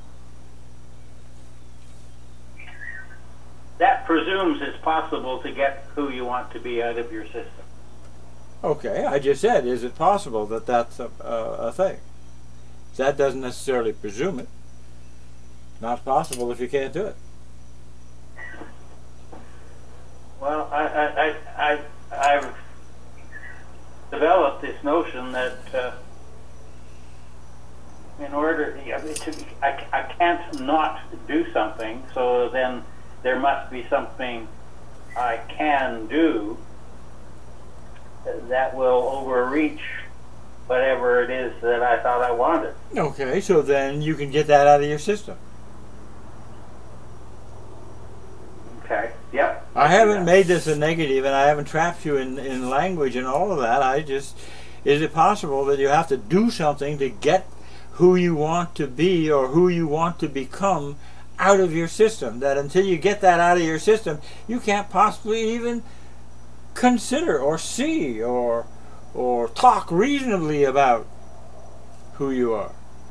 That presumes it's possible to get who you want to be out of your system. Okay, I just said, is it possible that that's a thing? That doesn't necessarily presume it. Not possible if you can't do it. Well, I've developed this notion that in order, I can't not do something, so then there must be something I can do that will overreach whatever it is that I thought I wanted. Okay, so then you can get that out of your system. Okay, yep. I haven't made this a negative, and I haven't trapped you in language and all of that. Is it possible that you have to do something to get who you want to be or who you want to become out of your system? That until you get that out of your system, you can't possibly even consider or see or talk reasonably about who you are.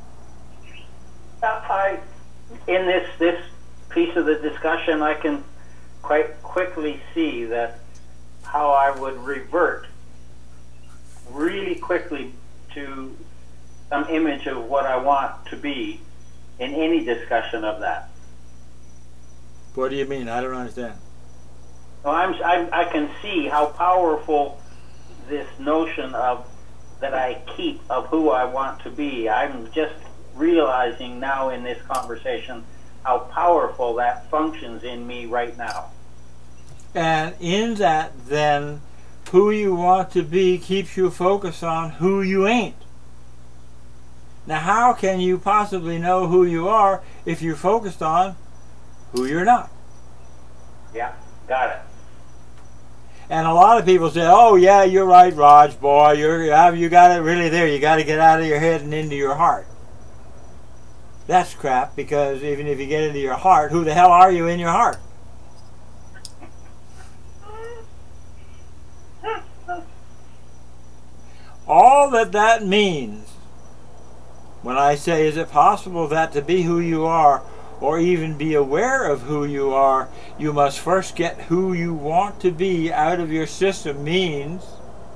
In this piece of the discussion, I can quite quickly see that how I would revert really quickly to some image of what I want to be in any discussion of that. What do you mean? I don't understand. Well, I can see how powerful this notion of that I keep of who I want to be. I'm just realizing now in this conversation how powerful that functions in me right now. And in that, then, who you want to be keeps you focused on who you ain't. Now, how can you possibly know who you are if you're focused on who you're not? Yeah, got it. And a lot of people say, "Oh yeah, you're right, Raj, boy. You got it really there. You got to get out of your head and into your heart." That's crap, because even if you get into your heart, who the hell are you in your heart? All that means, when I say, is it possible that to be who you are, or even be aware of who you are, you must first get who you want to be out of your system, means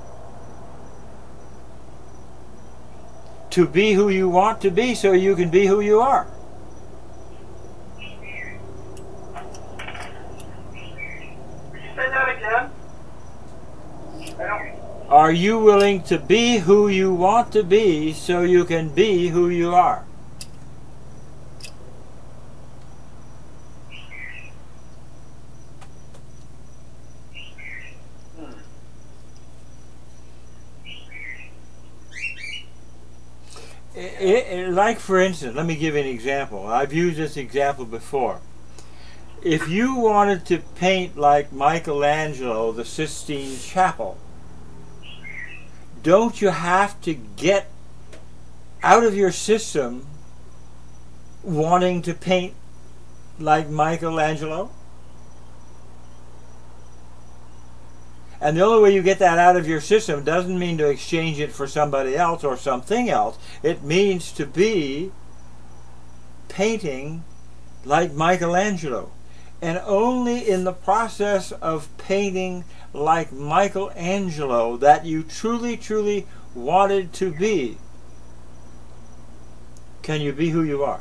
to be who you want to be so you can be who you are. Would you say that again? Are you willing to be who you want to be so you can be who you are? Like, for instance, let me give you an example. I've used this example before. If you wanted to paint like Michelangelo the Sistine Chapel, don't you have to get out of your system wanting to paint like Michelangelo? And the only way you get that out of your system doesn't mean to exchange it for somebody else or something else. It means to be painting like Michelangelo. And only in the process of painting like Michelangelo that you truly, truly wanted to be, can you be who you are.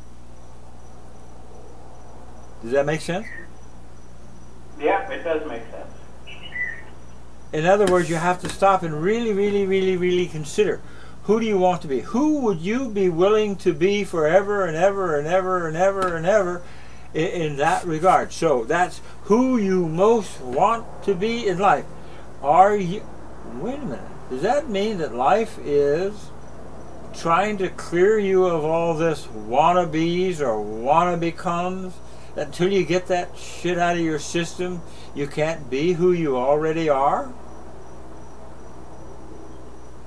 Does that make sense? Yeah, it does make sense. In other words, you have to stop and really, really, really, really consider, who do you want to be? Who would you be willing to be forever and ever and ever and ever and ever in that regard? So that's who you most want to be in life. Are you... Wait a minute. Does that mean that life is trying to clear you of all this wannabes or wanna-becomes? Until you get that shit out of your system, you can't be who you already are?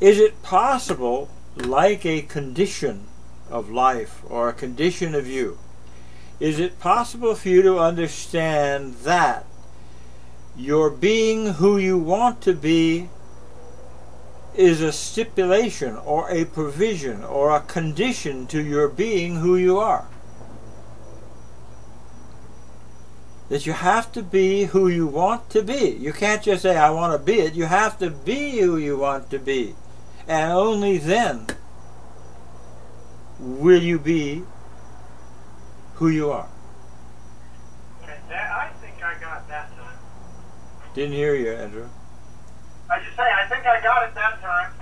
Is it possible, like a condition of life or a condition of you, is it possible for you to understand that your being who you want to be is a stipulation or a provision or a condition to your being who you are? That you have to be who you want to be. You can't just say, I want to be it. You have to be who you want to be. And only then will you be who you are. Okay, I think I got that time. Didn't hear you, Andrew. I just say, I think I got it that time.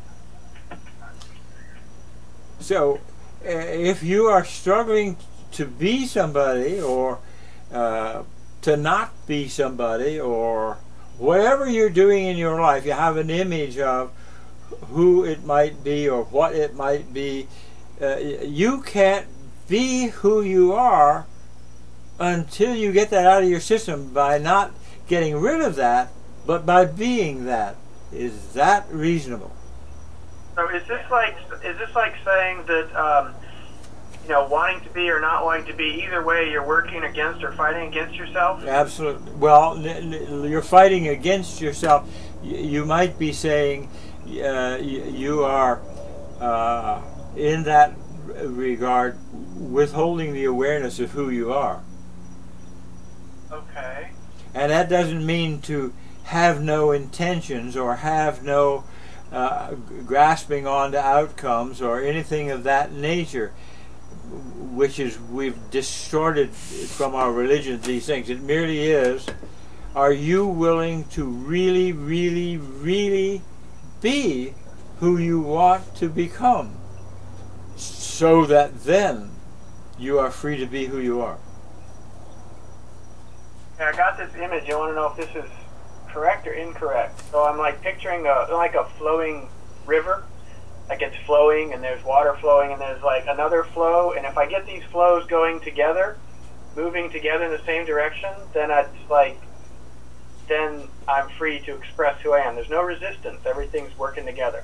So, if you are struggling to be somebody, or to not be somebody, or whatever you're doing in your life, you have an image of who it might be or what it might be. You can't be who you are until you get that out of your system, by not getting rid of that, but by being that. Is that reasonable? So is this like saying that wanting to be or not wanting to be, either way you're working against or fighting against yourself? Absolutely. Well, you're fighting against yourself. You might be saying you are in that regard withholding the awareness of who you are. Okay. And that doesn't mean to have no intentions or have no grasping on to outcomes or anything of that nature, which is, we've distorted from our religion these things. It merely is, are you willing to really, really, really be who you want to become, so that then you are free to be who you are? Yeah, I got this image. You want to know if this is correct or incorrect? So I'm like picturing a flowing river. Like it's flowing and there's water flowing and there's like another flow, and if I get these flows going together, moving together in the same direction, then then I'm free to express who I am. There's no resistance. Everything's working together.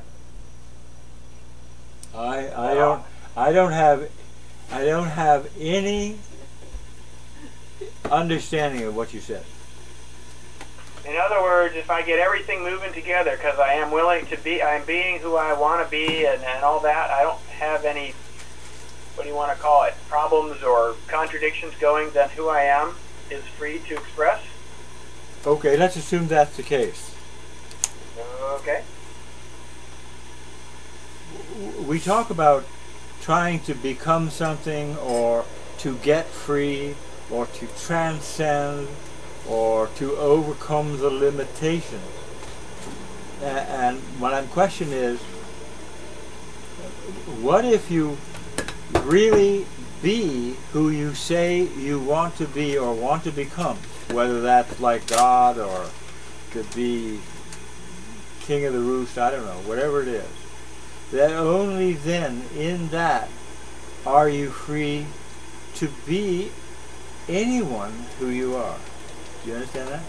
I don't have any understanding of what you said. In other words, if I get everything moving together, because I am willing to be, I'm being who I want to be, and all that, I don't have any, what do you want to call it, problems or contradictions going, then who I am is free to express. Okay, let's assume that's the case. Okay. We talk about trying to become something, or to get free, or to transcend, or to overcome the limitations. And my question is, what if you really be who you say you want to be or want to become? Whether that's like God, or could be King of the Roost, I don't know, whatever it is. That only then, in that, are you free to be anyone who you are. Do you understand that?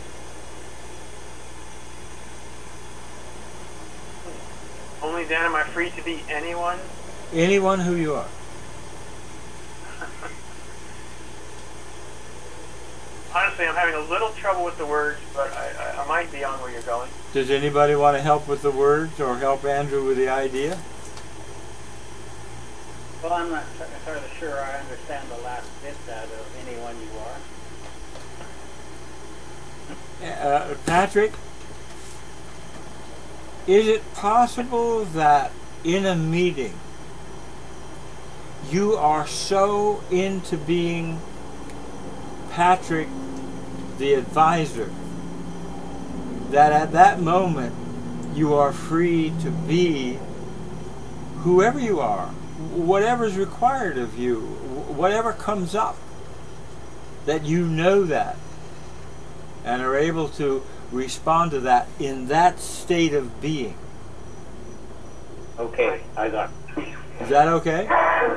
Only then am I free to be anyone? Anyone who you are. Honestly, I'm having a little trouble with the words, but I might be on where you're going. Does anybody want to help with the words, or help Andrew with the idea? Well, I'm not sort of sure I understand the last bit that of anyone you are. Patrick, is it possible that in a meeting you are so into being Patrick the advisor that at that moment you are free to be whoever you are, whatever is required of you, whatever comes up, that you know that and are able to respond to that in that state of being? Okay, I got it. Is that okay?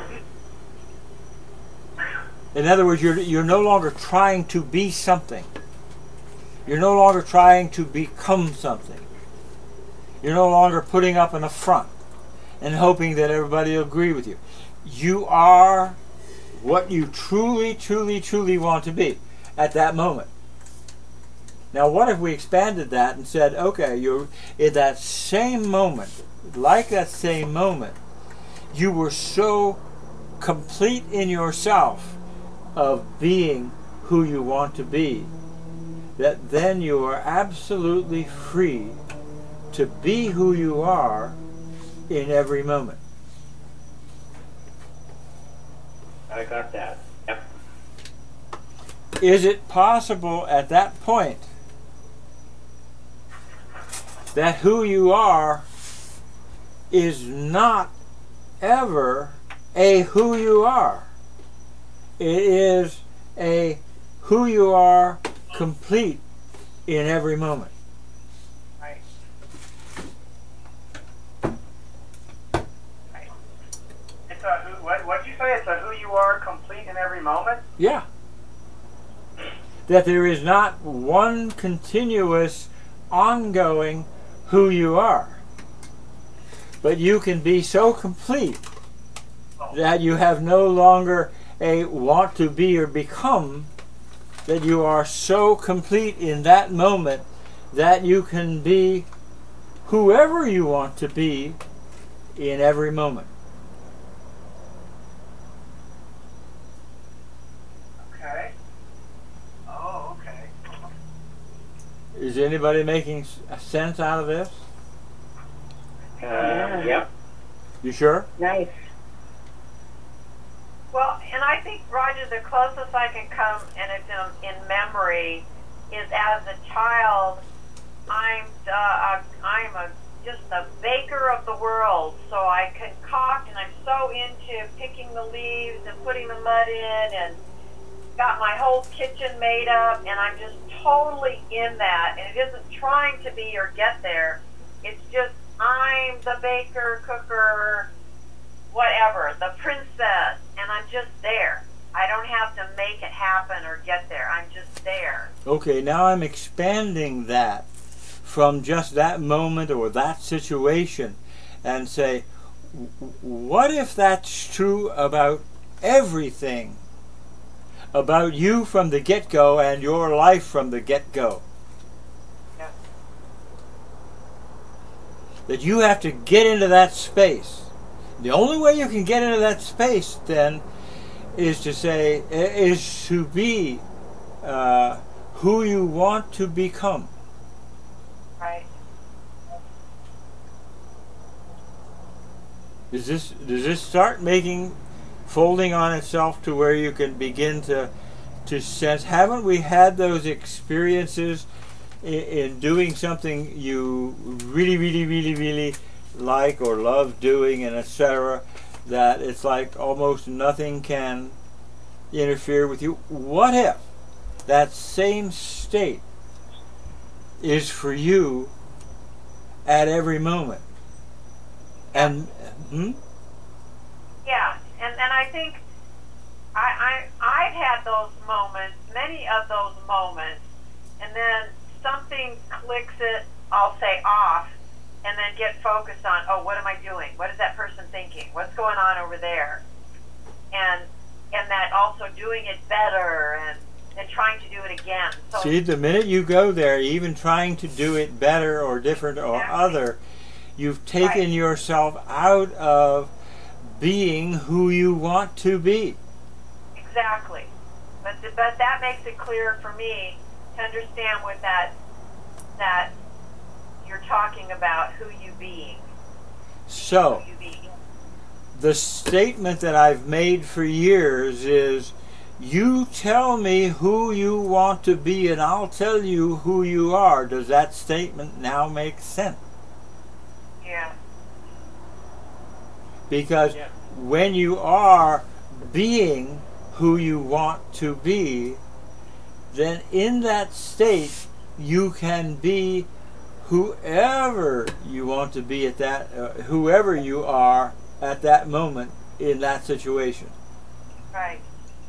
In other words, you're no longer trying to be something. You're no longer trying to become something. You're no longer putting up an affront and hoping that everybody will agree with you. You are what you truly, truly, truly want to be at that moment. Now, what if we expanded that and said, okay, you're in that same moment, like that same moment, you were so complete in yourself of being who you want to be, that then you are absolutely free to be who you are in every moment. I got that. Yep. Is it possible at that point that who you are is not ever a who you are? It is a who you are complete in every moment. Right. Right. It's a who. What did you say? It's a who you are, complete in every moment. Yeah. That there is not one continuous, ongoing who you are. But you can be so complete that you have no longer a want to be or become, that you are so complete in that moment that you can be whoever you want to be in every moment. Okay. Oh, okay. Is anybody making sense out of this? Yep. You sure? Nice. Well, and I think, Roger, the closest I can come, and it's in memory, is as a child, just a baker of the world. So I concoct, and I'm so into picking the leaves and putting the mud in, and got my whole kitchen made up, and I'm just totally in that. And it isn't trying to be or get there. It's just I'm the baker, cooker, whatever, the princess, and I'm just there. I don't have to make it happen or get there. I'm just there. Okay, now I'm expanding that from just that moment or that situation and say, what if that's true about everything about you from the get-go and your life from the get-go? Yeah. That you have to get into that space. The only way you can get into that space then is to be who you want to become. Right. Does this start folding on itself to where you can begin to sense, haven't we had those experiences in doing something you really, really, really, really like or love doing, and etc., that it's like almost nothing can interfere with you? What if that same state is for you at every moment? And Yeah, and I think I've had those moments, many of those moments, and then something clicks it, I'll say off, and then get focused on, oh, what am I doing? What is that person thinking? What's going on over there? And that also doing it better and trying to do it again. So see, the minute you go there, even trying to do it better or different or other, you've taken yourself out of being who you want to be. exactly. But that makes it clear for me to understand what that you're talking about, who you being. So, Who you being. the statement that I've made for years is, you tell me who you want to be and I'll tell you who you are. Does that statement now make sense? Yeah. Because when you are being who you want to be, then in that state you can be whoever you want to be at that, whoever you are at that moment in that situation. Right.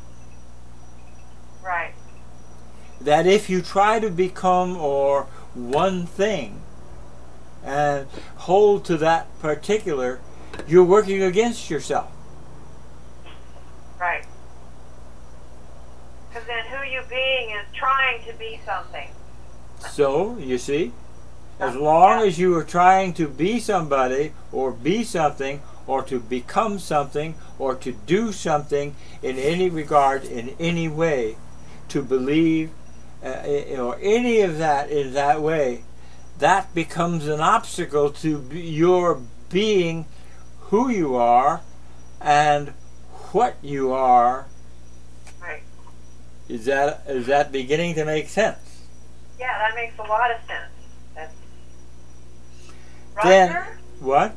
Right. That if you try to become or one thing, and hold to that particular, you're working against yourself. Right. Because then who you being is trying to be something. So, you see, as long as you are trying to be somebody or be something or to become something or to do something in any regard, in any way, to believe or any of that in that way, that becomes an obstacle to your being who you are and what you are. Right. Is that beginning to make sense? Yeah, that makes a lot of sense. That's Then Roger? what?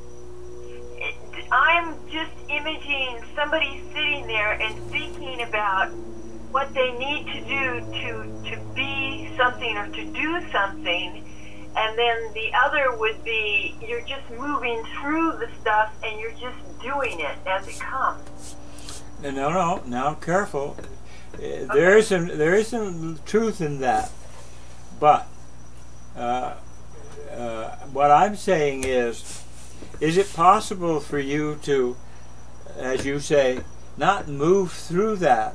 I'm just imaging somebody sitting there and thinking about what they need to do to be something or to do something, and then the other would be you're just moving through the stuff and you're just doing it as it comes. No. Now, careful. There is some truth in that, but what I'm saying is it possible for you to, as you say, not move through that,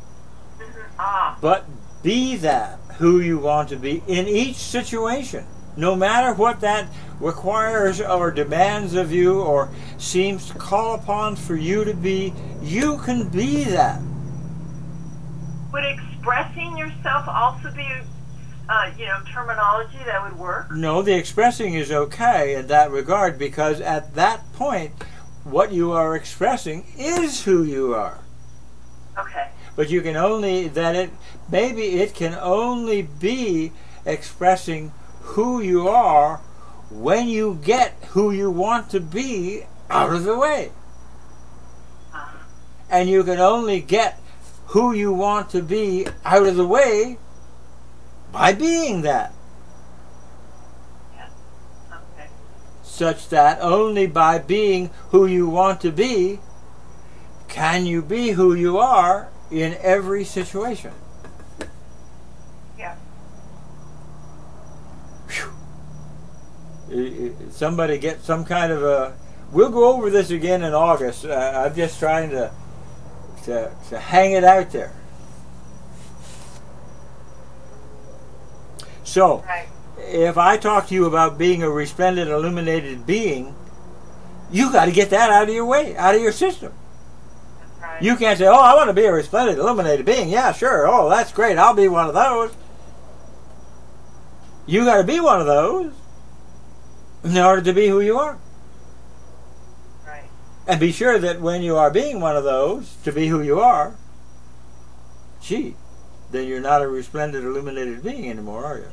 but be that who you want to be in each situation, no matter what that requires or demands of you or seems to call upon for you to be, you can be that. Would expressing yourself also be, terminology that would work? No, the expressing is okay in that regard, because at that point, what you are expressing is who you are. Okay. But you can only, maybe it can only be expressing who you are when you get who you want to be out of the way. And you can only get who you want to be out of the way by being that. Yeah. Okay. Such that only by being who you want to be can you be who you are in every situation. Yeah. Whew. Somebody get some kind of a... We'll go over this again in August. I'm just trying to hang it out there. So, Right. if I talk to you about being a resplendent, illuminated being, you got to get that out of your way, out of your system. Right. You can't say, oh, I want to be a resplendent, illuminated being. Yeah, sure. Oh, that's great. I'll be one of those. You got to be one of those in order to be who you are. Right. And be sure that when you are being one of those, to be who you are, then you're not a resplendent, illuminated being anymore, are you?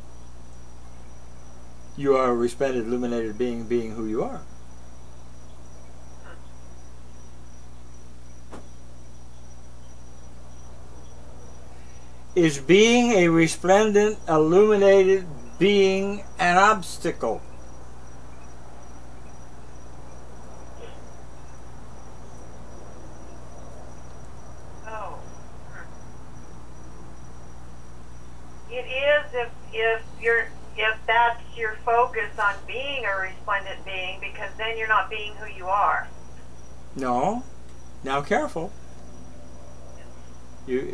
You are a resplendent, illuminated being who you are. Is being a resplendent, illuminated being an obstacle? Oh. It is if that's your focus on being a resplendent being, because then you're not being who you are. No. Now careful. You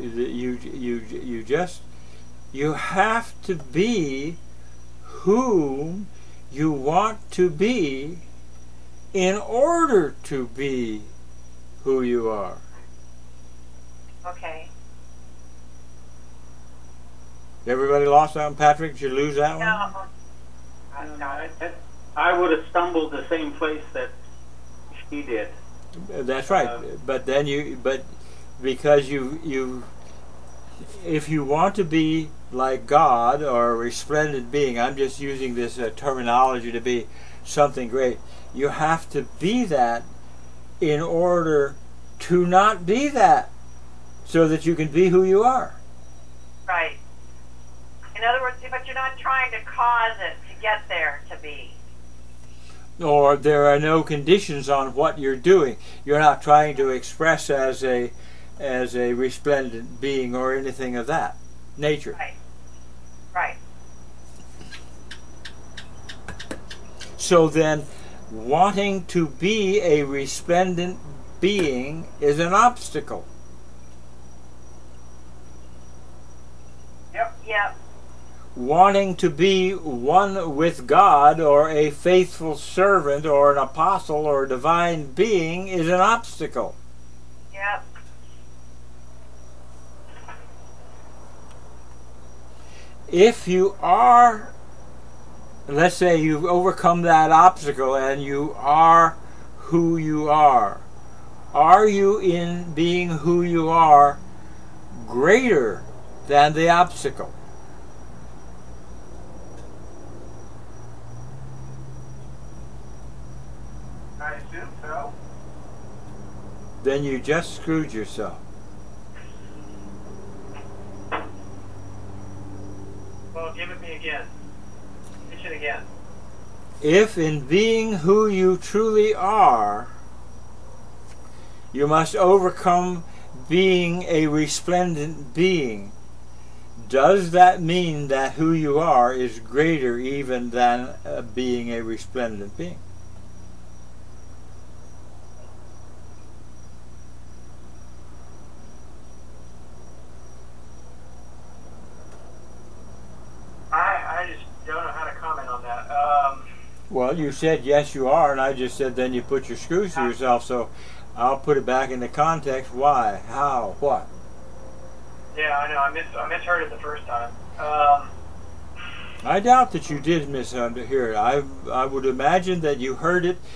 have to be whom you want to be in order to be who you are. Okay. Everybody lost that one, Patrick? Did you lose that one? No. I would have stumbled the same place that she did. That's right. But then because if you want to be like God or a resplendent being, I'm just using this terminology to be something great, you have to be that in order to not be that, so that you can be who you are. Right. In other words, but you're not trying to cause it to get there to be. Or there are no conditions on what you're doing. You're not trying to express as a resplendent being or anything of that nature. Right. Right. So then, wanting to be a resplendent being is an obstacle. Yep. Wanting to be one with God or a faithful servant or an apostle or a divine being is an obstacle. Yep. If you are, let's say you've overcome that obstacle and you are who you are you in being who you are greater than the obstacle? I assume so. Then you just screwed yourself. Well, give it me again. Pitch it again. If in being who you truly are, you must overcome being a resplendent being, does that mean that who you are is greater even than being a resplendent being? I just don't know how to comment on that. Well, you said yes you are, and I just said then you put your screws to yourself, so I'll put it back into context. Why? How? What? Yeah, I know. I misheard it the first time. I doubt that you did mishear it. I would imagine that you heard it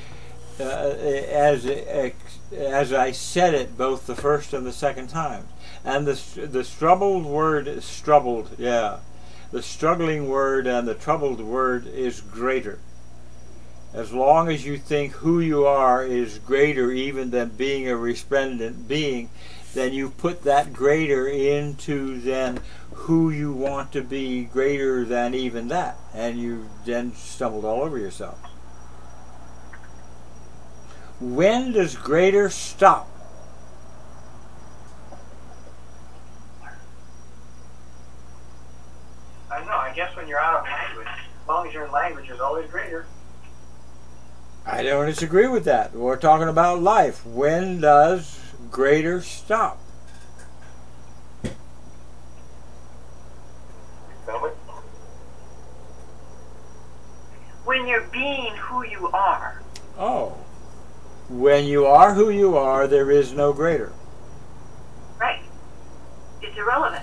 as I said it both the first and the second time. And the troubled word, the struggling word and the troubled word is greater. As long as you think who you are is greater even than being a resplendent being, then you put that greater into then who you want to be greater than even that, and you then stumbled all over yourself. When does greater stop? I don't know. I guess when you're out of language. As long as you're in language, there's always greater. I don't disagree with that. We're talking about life. When does greater stop? When you're being who you are. Oh. When you are who you are, there is no greater. Right. It's irrelevant.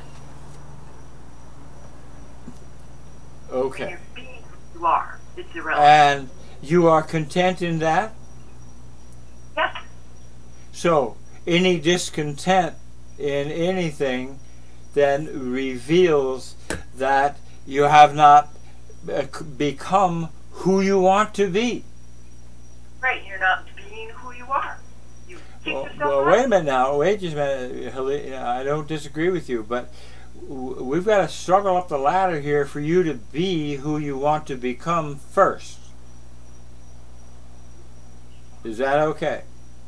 When Okay. you're being who you are, it's irrelevant. And you are content in that? Yes. So, any discontent in anything then reveals that you have not become who you want to be. Right. You're not being who you are. You kick yourself Well, out. wait a minute now. Wait just a minute. I don't disagree with you, but we've got to struggle up the ladder here for you to be who you want to become first. Is that okay?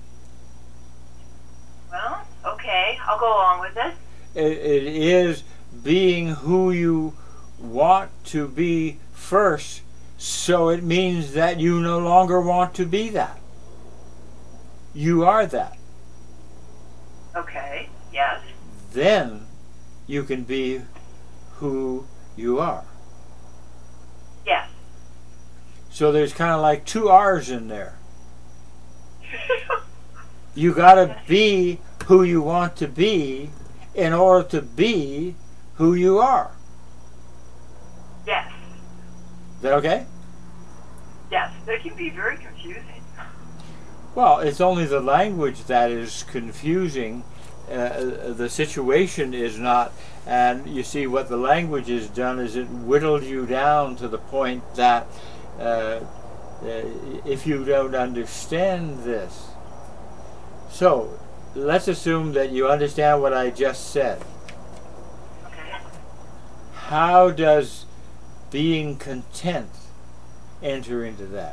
Well, okay. I'll go along with it. It is being who you want to be first, so it means that you no longer want to be that. You are that. Okay. Yes. Then you can be who you are. Yes. So there's kind of like two R's in there. You gotta be who you want to be in order to be who you are. Yes. Is that okay? Yes. That can be very confusing. Well, it's only the language that is confusing. The situation is not. And you see, what the language has done is it whittled you down to the point that if you don't understand this. So, let's assume that you understand what I just said. Okay. How does being content enter into that?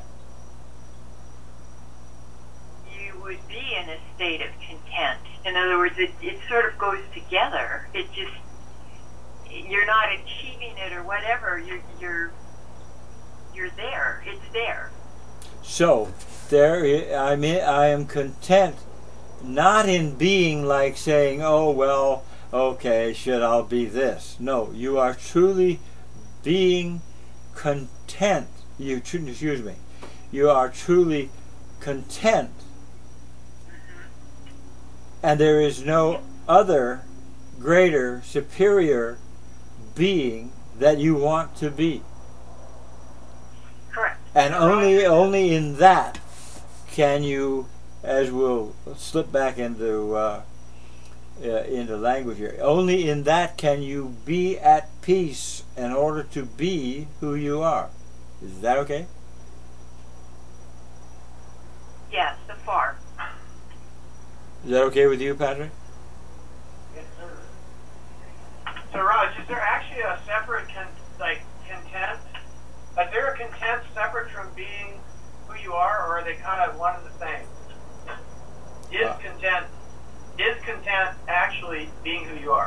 You would be in a state of content. In other words, it sort of goes together. It just, you're not achieving it or whatever. You're there. It's there. So I am content, not in being like saying, oh well, okay, shit, I'll be this. No, you are truly being content. Excuse me. You are truly content, and there is no other greater, superior being that you want to be. Correct. And only in that can you, as we'll slip back into language here, only in that can you be at peace in order to be who you are. Is that okay? Yes, so far. Is that okay with you, Patrick? Yes, sir. So, Raj, is there actually a separate content? Is there a content separate from being who you are, or are they kind of one and the same? Is content actually being who you are?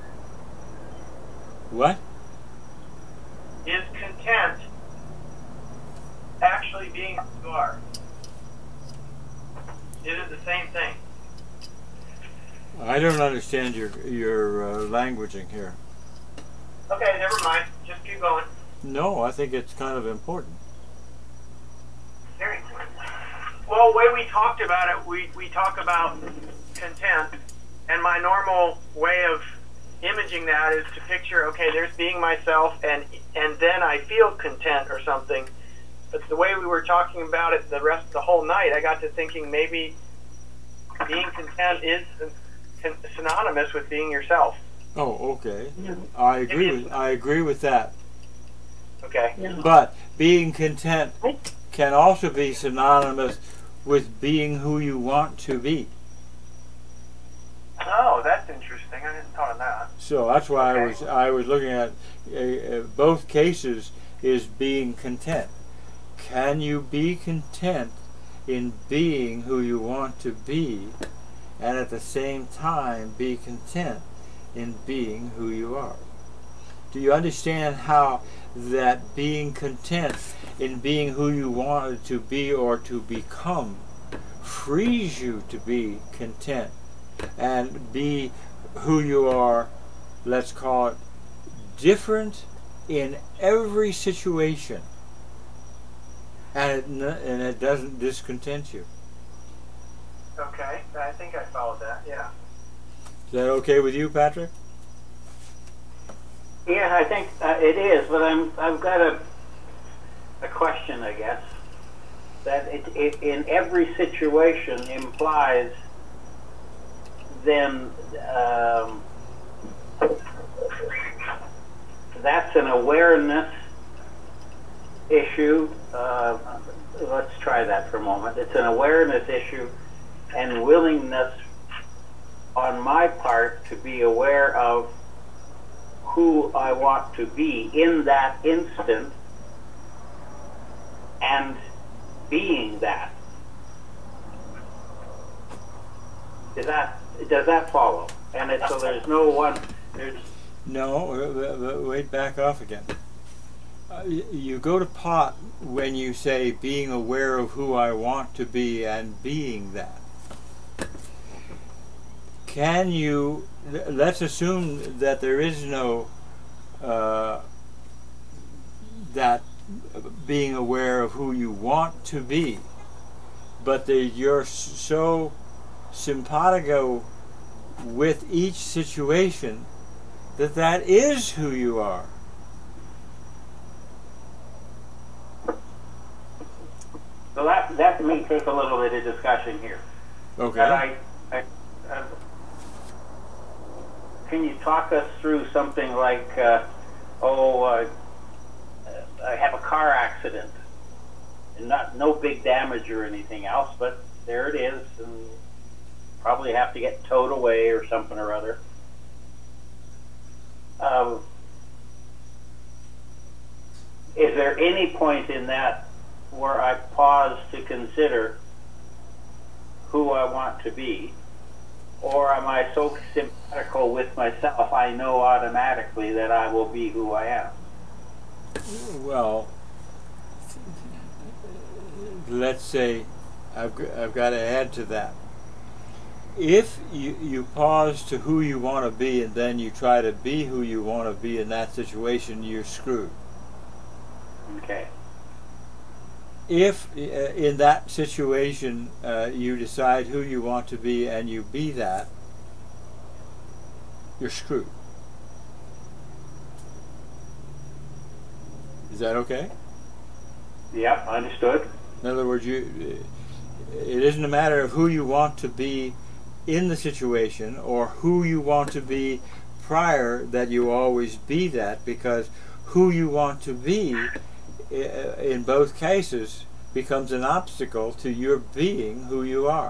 What? Is content actually being who you are? Is it the same thing? I don't understand your languaging here. Okay, never mind. Just keep going. No, I think it's kind of important. Very good. Well, the way we talked about it, we talk about content, and my normal way of imaging that is to picture, okay, there's being myself, and then I feel content or something. But the way we were talking about it the whole night, I got to thinking maybe being content is synonymous with being yourself. Oh, okay. I agree with that. Okay. But being content can also be synonymous with being who you want to be. Oh, that's interesting. I hadn't thought of that. So that's why Okay. I was looking at both cases is being content. Can you be content in being who you want to be, and at the same time be content in being who you are? Do you understand how that being content in being who you wanted to be or to become frees you to be content and be who you are, let's call it, different in every situation, and it doesn't discontent you? Okay, I think I followed that, yeah. Is that okay with you, Patrick? Yeah, I think it is, but I've got a question, I guess. That it in every situation implies then that's an awareness issue. Let's try that for a moment. It's an awareness issue and willingness on my part to be aware of who I want to be in that instant and being that. Does that follow? And so there's no one. No, wait, back off again. You go to pot when you say being aware of who I want to be and being that. Can you, let's assume that there is no that being aware of who you want to be, but you're so simpatico with each situation that is who you are. So that may take a little bit of discussion here. Okay. Can you talk us through something like, I have a car accident, and no big damage or anything else, but there it is, and probably have to get towed away or something or other. Is there any point in that where I pause to consider who I want to be? Or am I so simpatico with myself, I know automatically that I will be who I am? Well, let's say, I've got to add to that. If you pause to who you want to be and then you try to be who you want to be in that situation, you're screwed. Okay. If in that situation you decide who you want to be and you be that, you're screwed. Is that okay? Yep, understood. In other words, it isn't a matter of who you want to be in the situation or who you want to be prior that you always be that, because who you want to be in both cases becomes an obstacle to your being who you are.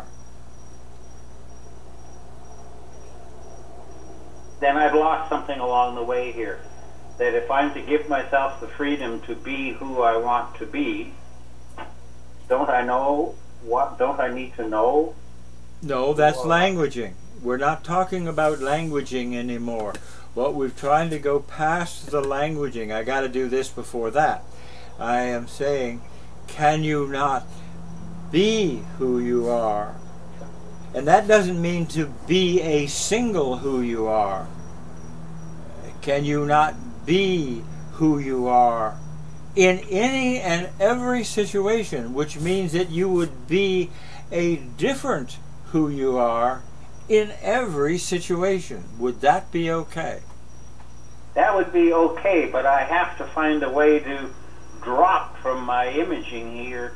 Then I've lost something along the way here. That if I'm to give myself the freedom to be who I want to be, don't I need to know? No, that's languaging. We're not talking about languaging anymore. What we're trying to go past the languaging. I got to do this before that. I am saying, can you not be who you are? And that doesn't mean to be a single who you are. Can you not be who you are in any and every situation, which means that you would be a different who you are in every situation? Would that be okay? That would be okay, but I have to find a way to drop from my imaging here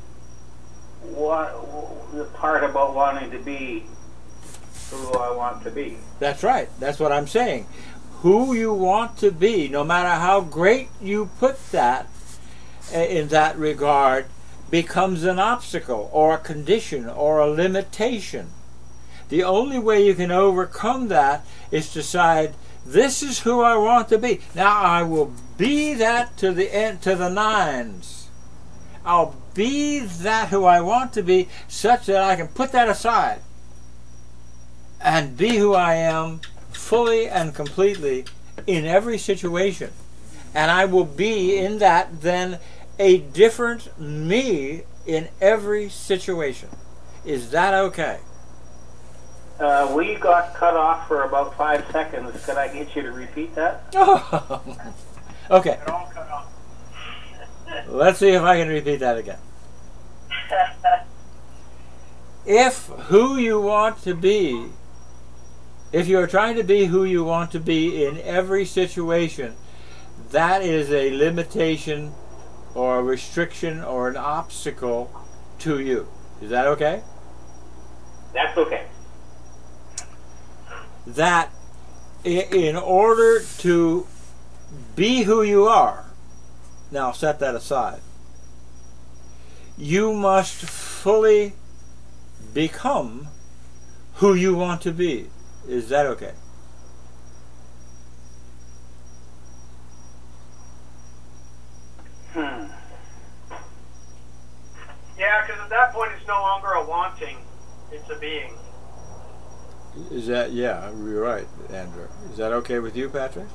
the part about wanting to be who I want to be. That's right. That's what I'm saying. Who you want to be, no matter how great you put that in that regard, becomes an obstacle or a condition or a limitation. The only way you can overcome that is to decide, this is who I want to be. Now I will be that to the end, to the nines. I'll be that who I want to be, such that I can put that aside and be who I am fully and completely in every situation. And I will be in that then a different me in every situation. Is that okay? We got cut off for about 5 seconds. Could I get you to repeat that? Okay. It all cut off. Let's see if I can repeat that again. If who you want to be, if you're trying to be who you want to be in every situation, that is a limitation or a restriction or an obstacle to you. Is that okay? That's okay. That in order to be who you are, now set that aside, you must fully become who you want to be. Is that okay? Yeah, because at that point it's no longer a wanting, it's a being. Is that, yeah, you're right, Andrew. Is that okay with you, Patrick?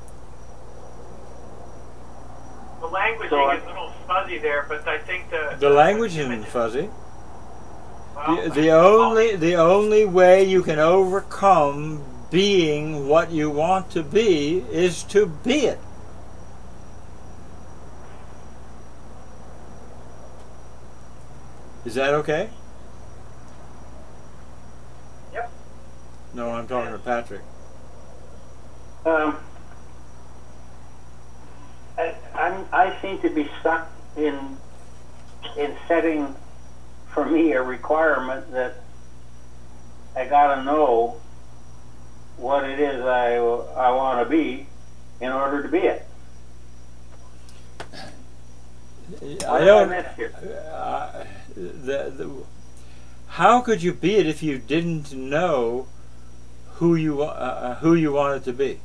The languaging is a little fuzzy there, but I think The language isn't fuzzy. Well, The only way you can overcome being what you want to be is to be it. Is that okay? Yep. No, I'm talking to Patrick. I seem to be stuck in setting for me a requirement that I gotta know what it is I want to be in order to be it. I don't. How could you be it if you didn't know who you wanted to be?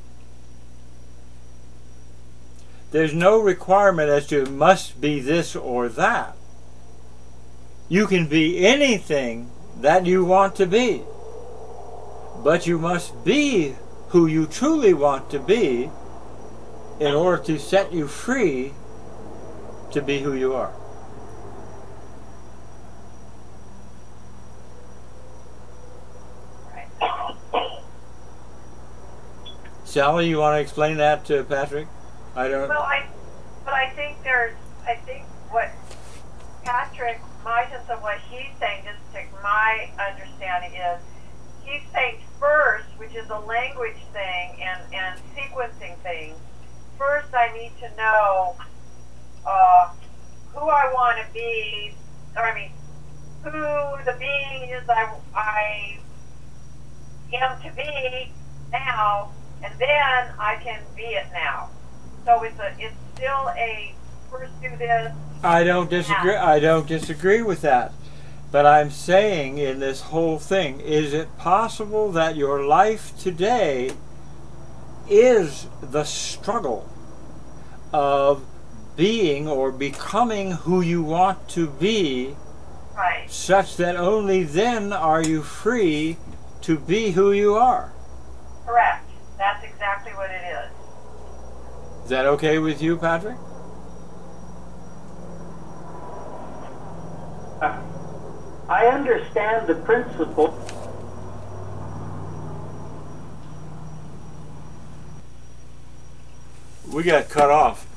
There's no requirement as to must be this or that. You can be anything that you want to be, but you must be who you truly want to be in order to set you free to be who you are. Sally, you want to explain that to Patrick? I don't. Well, I think what Patrick, my sense of what he's saying, just to my understanding is, he's saying first, which is a language thing and sequencing thing. First, I need to know who I want to be, who the being is I am to be now, and then I can be it now. So it's still a first do this. I don't disagree. I don't disagree with that. But I'm saying in this whole thing, is it possible that your life today is the struggle of being or becoming who you want to be, Right. such that only then are you free to be who you are? Correct. That's exactly what it is. Is that okay with you, Patrick? I understand the principle. We got cut off.